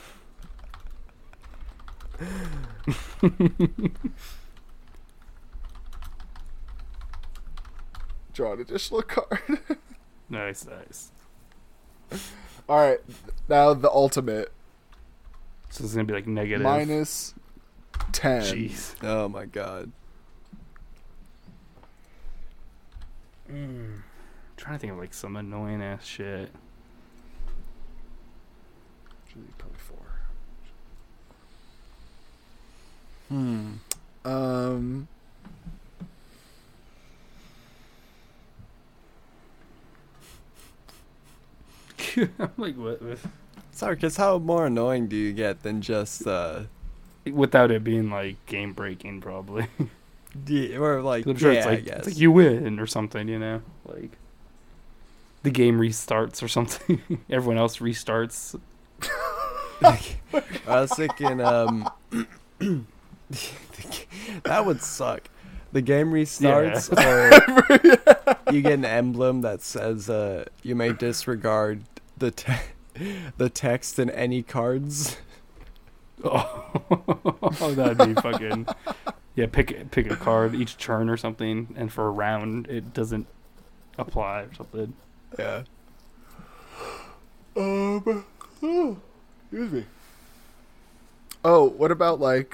draw an additional card. Nice, nice. All right, now the ultimate So it's gonna be like negative. minus ten. Jeez. Oh my god. Mm. Trying to think of like some annoying ass shit. Actually, probably four. Hmm. Um. I'm like, what? what? Sorry, because how more annoying do you get than just uh Without it being like game breaking, probably. yeah, or like I'm sure yeah, it's I like guess. it's like you win or something, you know, like the game restarts or something. Everyone else restarts. I was thinking, um, that would suck. The game restarts, or you get an emblem that says, uh, "You may disregard the te- the text in any cards." Oh, that'd be fucking. Yeah, pick pick a card each turn or something, and for a round it doesn't apply or something. Yeah. Um. Oh, excuse me. Oh, what about like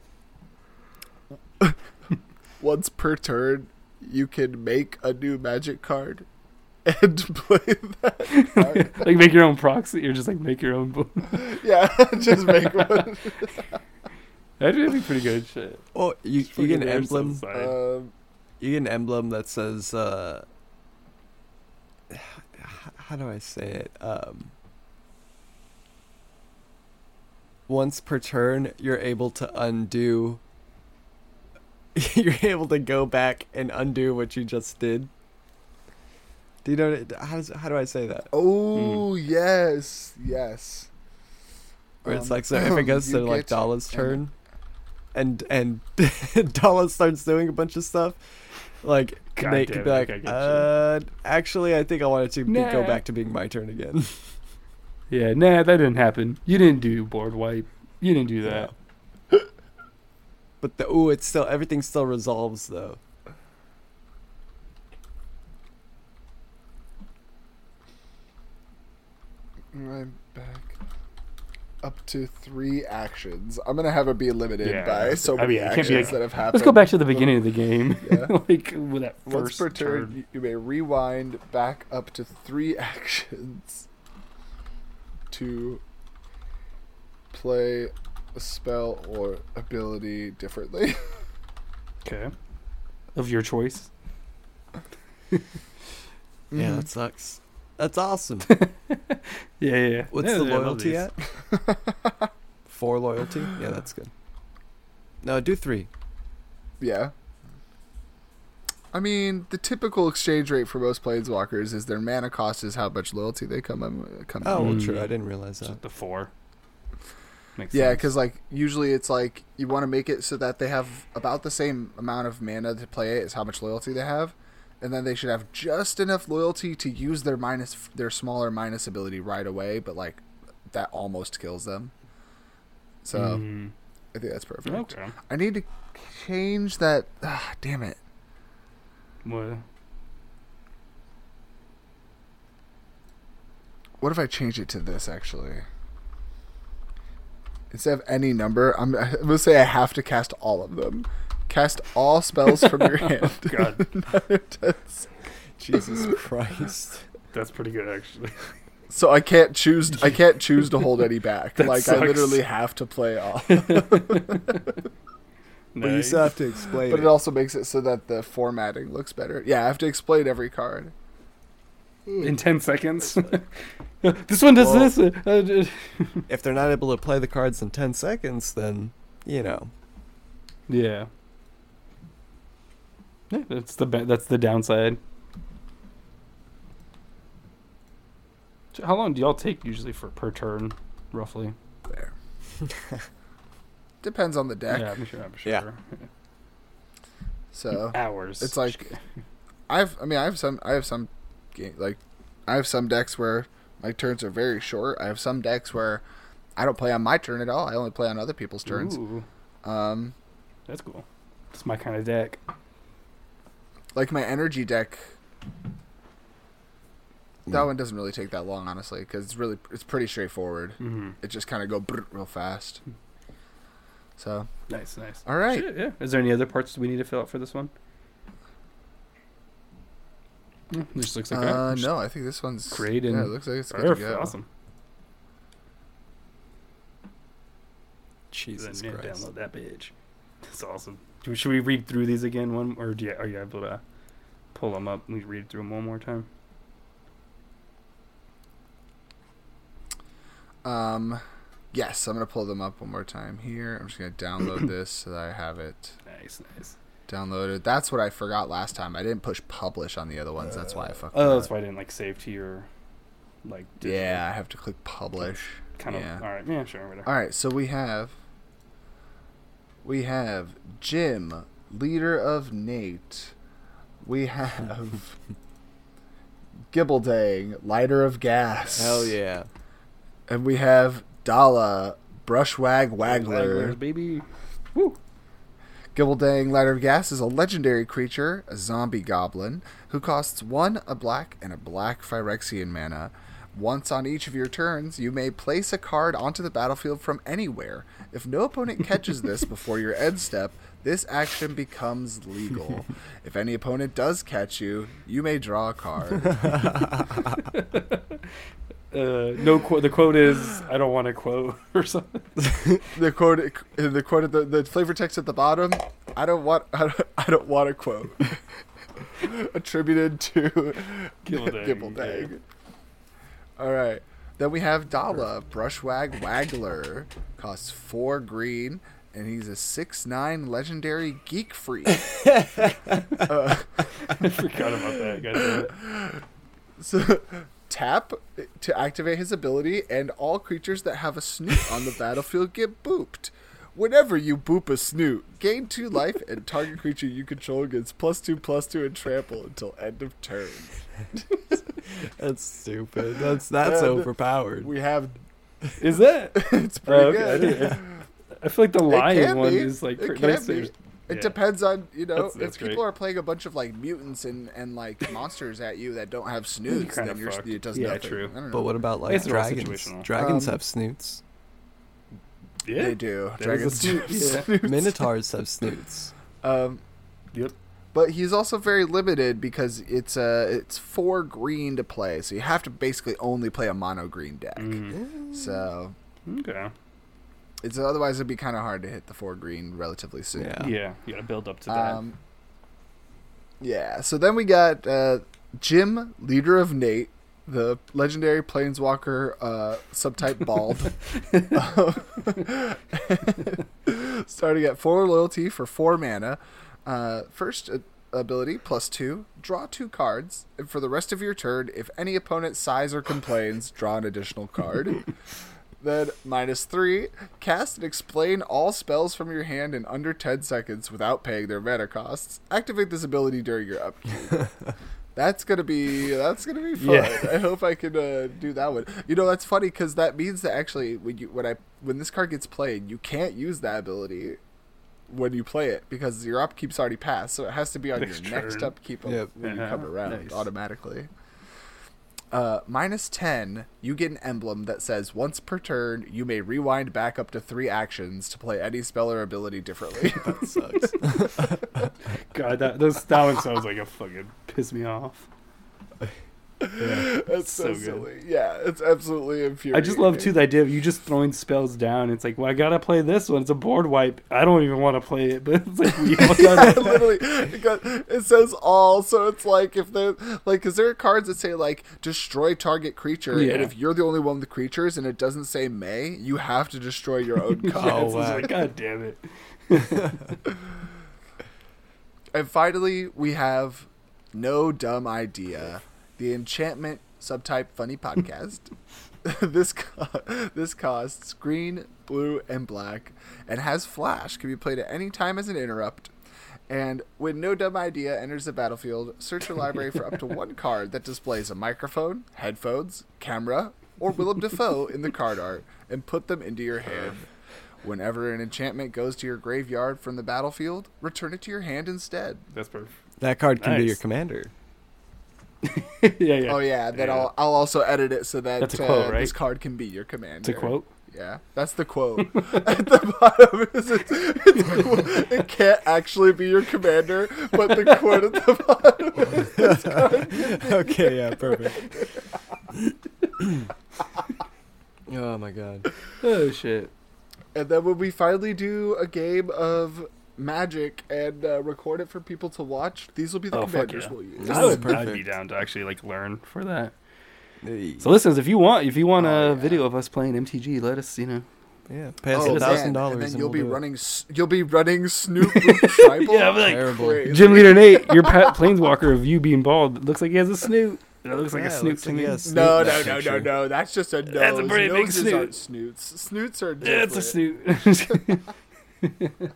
once per turn you can make a new magic card and play that card? Like make your own proxy, or just like make your own. Bo- Yeah, just make one. That'd be pretty good shit. Oh, you Just you get an fucking errors on emblem. the side. Um, You get an emblem that says, uh, h- how do I say it? Um, once per turn, you're able to undo. You're able to go back and undo what you just did. Do you know what it- how does how do I say that? oh yes, yes. Where it's Um, like, so if it goes you to like get Dala's an- turn, and and Dala starts doing a bunch of stuff, like God Nate damn could be it, like, I get you. uh, actually, I think I wanted to be- go Nah. back to being my turn again. Yeah, nah, that didn't happen. You didn't do board wipe. You didn't do that. But the ooh, it's still everything still resolves though. I'm back. Up to three actions. I'm gonna have it be limited Yeah. by so I many mean, it can't actions be like, that have happened. Let's go back to the beginning of the game. Yeah. Like with that Once first per turn, turn. you- you may rewind back up to three actions to play a spell or ability differently. Okay. Of your choice. Yeah, Mhm. that sucks. That's awesome. Yeah, yeah. yeah. What's Yeah, the yeah, I love loyalty these. at? Four loyalty? Yeah, that's good. No, do three. Yeah. I mean, the typical exchange rate for most planeswalkers is their mana cost is how much loyalty they come in. Come Oh, in. well, Mm. true. I didn't realize So that. the four. Makes Yeah, sense. because like usually it's like you want to make it so that they have about the same amount of mana to play it as how much loyalty they have, and then they should have just enough loyalty to use their minus their smaller minus ability right away. But like that almost kills them. So Mm. I think that's perfect. Okay. I need to change that. Ah, damn it. What? What if I change it to this actually? Instead of any number, I'm, I'm gonna say I have to cast all of them. Cast all spells from your hand. God. That's- Jesus Christ. That's pretty good, actually. so I can't choose. I can't choose to hold any back. That like sucks. I literally have to play all. But you still have to explain But it. it also makes it so that the formatting looks better. Yeah, I have to explain every card. In ten seconds. This one does Well- this. uh, uh, If they're not able to play the cards in ten seconds, then, you know. yeah. Yeah, that's the ba- that's the downside. So how long do y'all take usually for per turn, roughly? There. Depends on the deck. Yeah, I'm sure. I'm sure. Yeah. So Hours. it's like I've. I mean, I have some. I have some. Game, like I have some decks where my turns are very short. I have some decks where I don't play on my turn at all. I only play on other people's turns. Ooh, Um, that's cool. It's my kind of deck. like my energy deck. That Mm. one doesn't really take that long, honestly, because it's really it's pretty straightforward. Mm-hmm. It just kind of go brr, real fast. So Nice, nice. All right. Shit, yeah. Is there any other parts we need to fill out for this one? Mm, Just looks like uh, that. no, I think this one's create and- Yeah, it looks like it's good to Perfect. go. Awesome. Jesus Then, yeah, Christ. download that bitch. That's awesome. Do we- Should we read through these again, one, or do you, are you able to pull them up and we read through them one more time? Um, yes, I'm gonna pull them up one more time here. I'm just gonna download this so that I have it Nice, nice. downloaded. That's what I forgot last time. I didn't push publish on the other ones. That's why I fucked Oh, up. that's why I didn't like save to your like. Yeah, I have to click publish. Kind of. yeah. All right. Yeah. Sure. Whatever. All right, so we have we have Jim, leader of Nate. We have Gibbeldang, lighter of gas. Hell yeah. And we have Dala, brushwag waggler. Wagglers, baby. Woo. Gibbeldang, lighter of gas is a legendary creature, a zombie goblin, who costs one a black and a black Phyrexian mana. Once on each of your turns, you may place a card onto the battlefield from anywhere. If no opponent catches this before your end step, this action becomes legal. If any opponent does catch you, you may draw a card. Uh, no quote. The quote is, "I don't want to quote" or something. the quote, the quote, the, the flavor text at the bottom. I don't want. I don't, I don't want a quote attributed to Gibbeldang, Gibbeldang. yeah. All right. Then we have Dala, brushwag waggler, costs four green, and he's a six nine legendary geek freak. uh, I forgot about that. Guys. so tap to activate his ability, and all creatures that have a snoot on the battlefield get booped. Whenever you boop a snoot, gain two life, and target creature you control gets plus two, plus two, and trample until end of turn. That's stupid. That's that's And overpowered. We have Is that? it's pretty Oh, okay. I good. didn't, I feel like the It lion can one be. is like It pretty can nice. be. There's- It yeah. depends on, you know, That's- that's if people great. are playing a bunch of like mutants and, and like monsters at you that don't have snoots, kinda then you're, fucked. it does Yeah, nothing. true. I don't know. But what about like It's real dragons? situational. Dragons Um, have snoots. Yeah. They do. That is a Dragons do snoot, have yeah. snoots. Minotaurs have snoots. Um, Yep. but he's also very limited because it's uh it's four green to play, so you have to basically only play a mono green deck. Mm. So Okay. it's otherwise it'd be kind of hard to hit the four green relatively soon. Yeah. Yeah. You gotta build up to that. Um, yeah. So then we got uh, Jim, leader of Nate, the legendary planeswalker uh, subtype bald. Um, starting at four loyalty for four mana. Uh, first uh, ability plus two, draw two cards, and for the rest of your turn, if any opponent sighs or complains, draw an additional card. Then minus three, cast and explain all spells from your hand in under ten seconds without paying their mana costs. Activate this ability during your upkeep. That's gonna be that's gonna be fun. Yeah. I hope I can uh, do that one. You know, that's funny because that means that actually when you when I when this card gets played, you can't use that ability when you play it because your upkeep's already passed, so it has to be on Next your next turn. upkeep of Yep. when you Uh-huh. come around Nice. automatically. Uh, minus ten, you get an emblem that says once per turn, you may rewind back up to three actions to play any spell or ability differently. That sucks. God, that those, that one sounds like a fucking piss me off. That's so, So good. silly. Yeah, it's absolutely I infuriating. just love too the idea of you just throwing spells down. It's like, well, I gotta play this one. It's a board wipe. I don't even want to play it, but it's like we all Yeah, gotta. literally, it, got, it says all, so it's like if they're like, because there are cards that say like destroy target creature, Yeah. and if you're the only one with the creatures and it doesn't say may, you have to destroy your own Yeah, card. it's Oh, just wow. like, God damn it. And finally, we have No Dumb Idea, the enchantment subtype funny podcast. this co- this costs green, blue, and black, and has flash. Can be played at any time as an interrupt. And when No Dumb Idea enters the battlefield, search your library for up to one card that displays a microphone, headphones, camera, or Willem Dafoe in the card art, and put them into your hand. Whenever an enchantment goes to your graveyard from the battlefield, return it to your hand instead. That's perfect. That card can be Nice. your commander. yeah, yeah. Oh yeah, then Yeah. I'll I'll also edit it so that That's a uh, quote, right? this card can be your commander. It's a quote. Yeah, that's the quote. At the bottom is it, it's cool. It can't actually be your commander, but the quote at the bottom is this card can be Okay, yeah, perfect. Oh my god. Oh shit. And then when we finally do a game of Magic and uh, record it for people to watch, these will be the Oh fuck commanders yeah. we'll use. I would, Perfect. I'd be down to actually like learn for that. Hey. So listeners, if you want, if you want Oh, a yeah. video of us playing M T G, let us, you know. Yeah, pay us Oh, a thousand man. dollars And and then you'll we'll be do it. running. s- You'll be running Snoop Loop Tribal. Yeah, I'll be like, Terrible. Crazy. Gym Leader Nate, your pet planeswalker of you being bald. It looks like he has a snoot. It looks like Yeah, a it snoot looks to like me. he has- No, Snoop no, that no, no, picture. no. That's just a nose. That's a pretty big Noses snoot. aren't snoots. Snoots are Yeah, different. it's a snoot.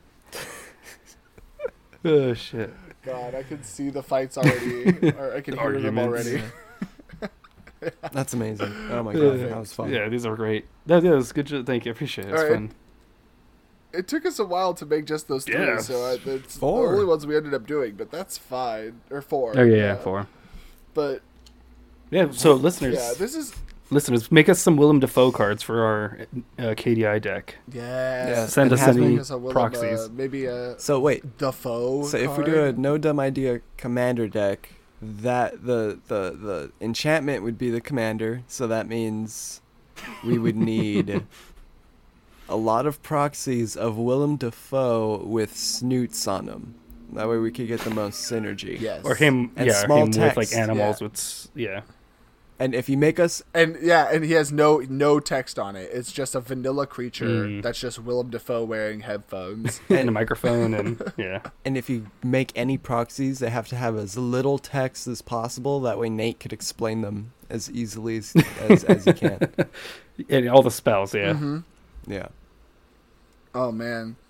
Oh shit. God, I can see the fights already. Or I can hear them Arguments. already. That's amazing. Oh my Yeah. god, that was fun. Yeah, these are great. That, that was good. jo- Thank you. I appreciate it. It's All right. fun. It took us a while to make just those three, Yeah. so I, it's Four. the only ones we ended up doing, but that's fine. Or four. Oh yeah, yeah, four. But Yeah. So listeners, yeah, this is listeners, make us some Willem Dafoe cards for our uh, K D I deck. yeah. Yeah, Send and us have any Make us a Willem, proxies. Uh, maybe a So wait, Dafoe. so if we card. do a no dumb idea commander deck, that the the the enchantment would be the commander. So that means we would need a lot of proxies of Willem Dafoe with snoots on them. That way we could get the most synergy. yes, Or him, And yeah, small him with like text, animals yeah. with, s- yeah. And if you make us And yeah, and he has no no text on it. It's just a vanilla creature Mm. that's just Willem Dafoe wearing headphones. And a microphone and yeah. and if you make any proxies, they have to have as little text as possible. That way Nate could explain them as easily as as, as he can. And all the spells, yeah. Mhm. Yeah. Oh man,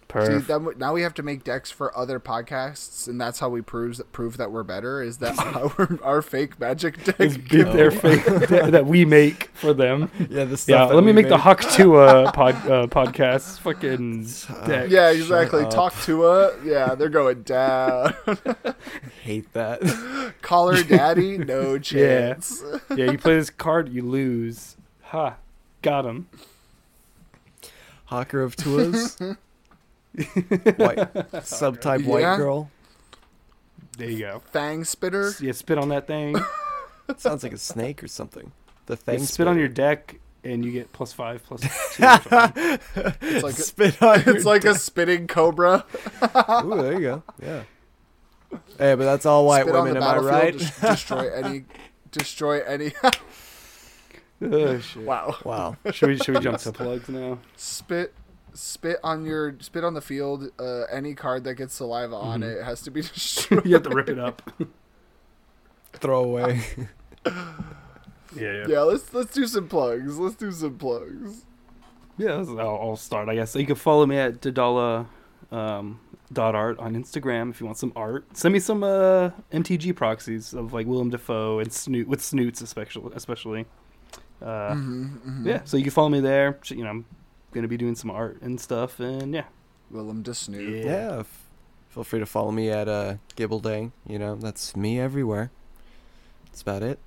Perf. See, then, now we have to make decks for other podcasts, and that's how we prove prove that we're better. Is that our our fake magic deck? It's big their fake that, that we make for them. Yeah, the stuff Yeah, that let me we make the Hawk Tua pod, uh, podcast fucking deck. Yeah, exactly. up. Talk to her. Yeah, they're going down. hate that. Call her daddy. No Yeah. chance. Yeah, you play this card, you lose. Ha, got him. Hawker of Tuas. White subtype white Yeah. girl. There you go. Fang spitter. You spit on that thing. Sounds like a snake or something. The You thing. spit on your deck, and you get plus five, plus two. It's like a, spit on your it's like a spitting cobra. Ooh, there you go. Yeah. Hey, but that's all white Spit on women, the am I battlefield, right? des- destroy any. Destroy any. Oh, shit. Wow. Wow. Should we should we jump to plugs now? Spit. Spit on your spit on the field. Uh, any card that gets saliva on Mm-hmm. it has to be destroyed. You have to rip it up. Throw away. Yeah, yeah. Yeah, let's let's do some plugs. Let's do some plugs. Yeah, this is- I'll, I'll start, I guess. So you can follow me at Dadala um, dot art on Instagram if you want some art. Send me some uh, M T G proxies of like Willem Dafoe and Snoot with Snoots especially. especially. Uh, Yeah, so you can follow me there. You know, I'm gonna be doing some art and stuff, and yeah. Willem de Snoot. Yeah. F- feel free to follow me at uh, Gibbeldang. You know, that's me everywhere. That's about it.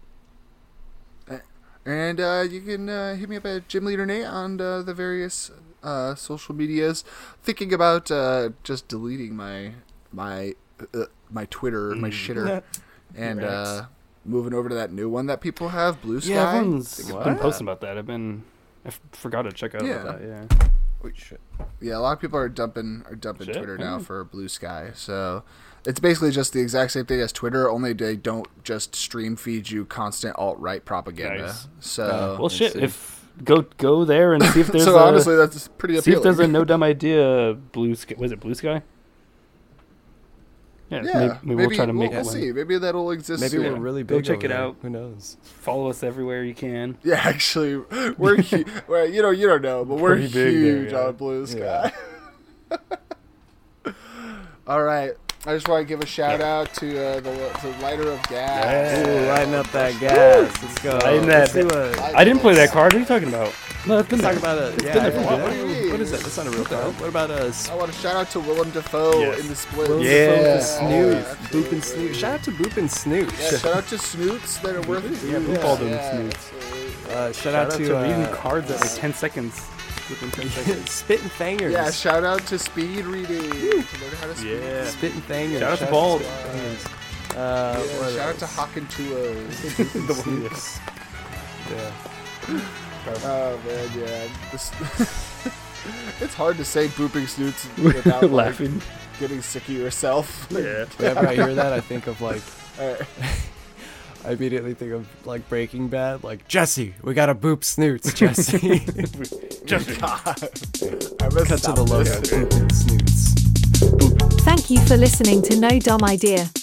And uh, you can uh, hit me up at Gym Leader Nate on uh, the various uh, social medias. Thinking about uh, just deleting my my uh, my Twitter, my shitter, and Your uh, ex. moving over to that new one that people have, Blue Sky. Yeah, everyone's What? been posting about that. I've been, I f- forgot to check out Yeah. about that. Yeah. Wait, shit. Yeah, a lot of people are dumping are dumping Shit, Twitter now yeah. for Blue Sky. So it's basically just the exact same thing as Twitter, only they don't just stream feed you constant alt right propaganda. Nice. So Uh, Well, I shit. see. If go go there and see if there's so a, honestly, that's pretty see if appealing. there's a no dumb idea blue sky. Was it Blue Sky? Yeah, yeah, maybe, maybe, we'll try to make we'll, it we'll one. see. Maybe that'll exist. Maybe soon. we're really Go big. check over it there. out. Who knows? Follow us everywhere you can. Yeah, actually, we're hu- well, you know, you don't know, but we're Pretty big there, huge yeah. on Blue Sky. All right, I just want to give a shout out to uh, the, the lighter of gas. Yeah. Ooh, lighting up that gas. Let's go. Lighting Let's that- do a- I didn't play that card. What are you talking about? No, it's been Let's there. talk about a. Yeah, been I there for a did while. that. What do you mean? What is that? That's not a real card. What about a I want to shout out to Willem Dafoe Yes. in the split. Willem Yeah. Dafoe, the Oh, Snoot, yeah, Boop and Snoot. Shout out to Boop and Snoot. Yeah, shout out to Snoots that are worth it. Yeah, we called them Snoots. Uh, shout, Shout out, out to, to uh, reading cards at like ten seconds. Within ten seconds. Spit and Fangers. Yeah, shout out to speed reading to learn how to speak. Yeah. Spit and Fangers. Shout out to Bald. Spit and Fangers. Uh, Yeah, what shout out to else? Hawk and Tuos. The one- yes. Yeah. Oh man, yeah. This it's hard to say booping snoots without like, Laughing. getting sick of yourself. Yeah. Whenever I hear that, I think of like. Alright. I immediately think of like Breaking Bad, like Jesse, we gotta boop snoots, Jesse. Just I'm gonna Cut to stop the logo, this. boop and snoots. Thank you for listening to No Dumb Idea.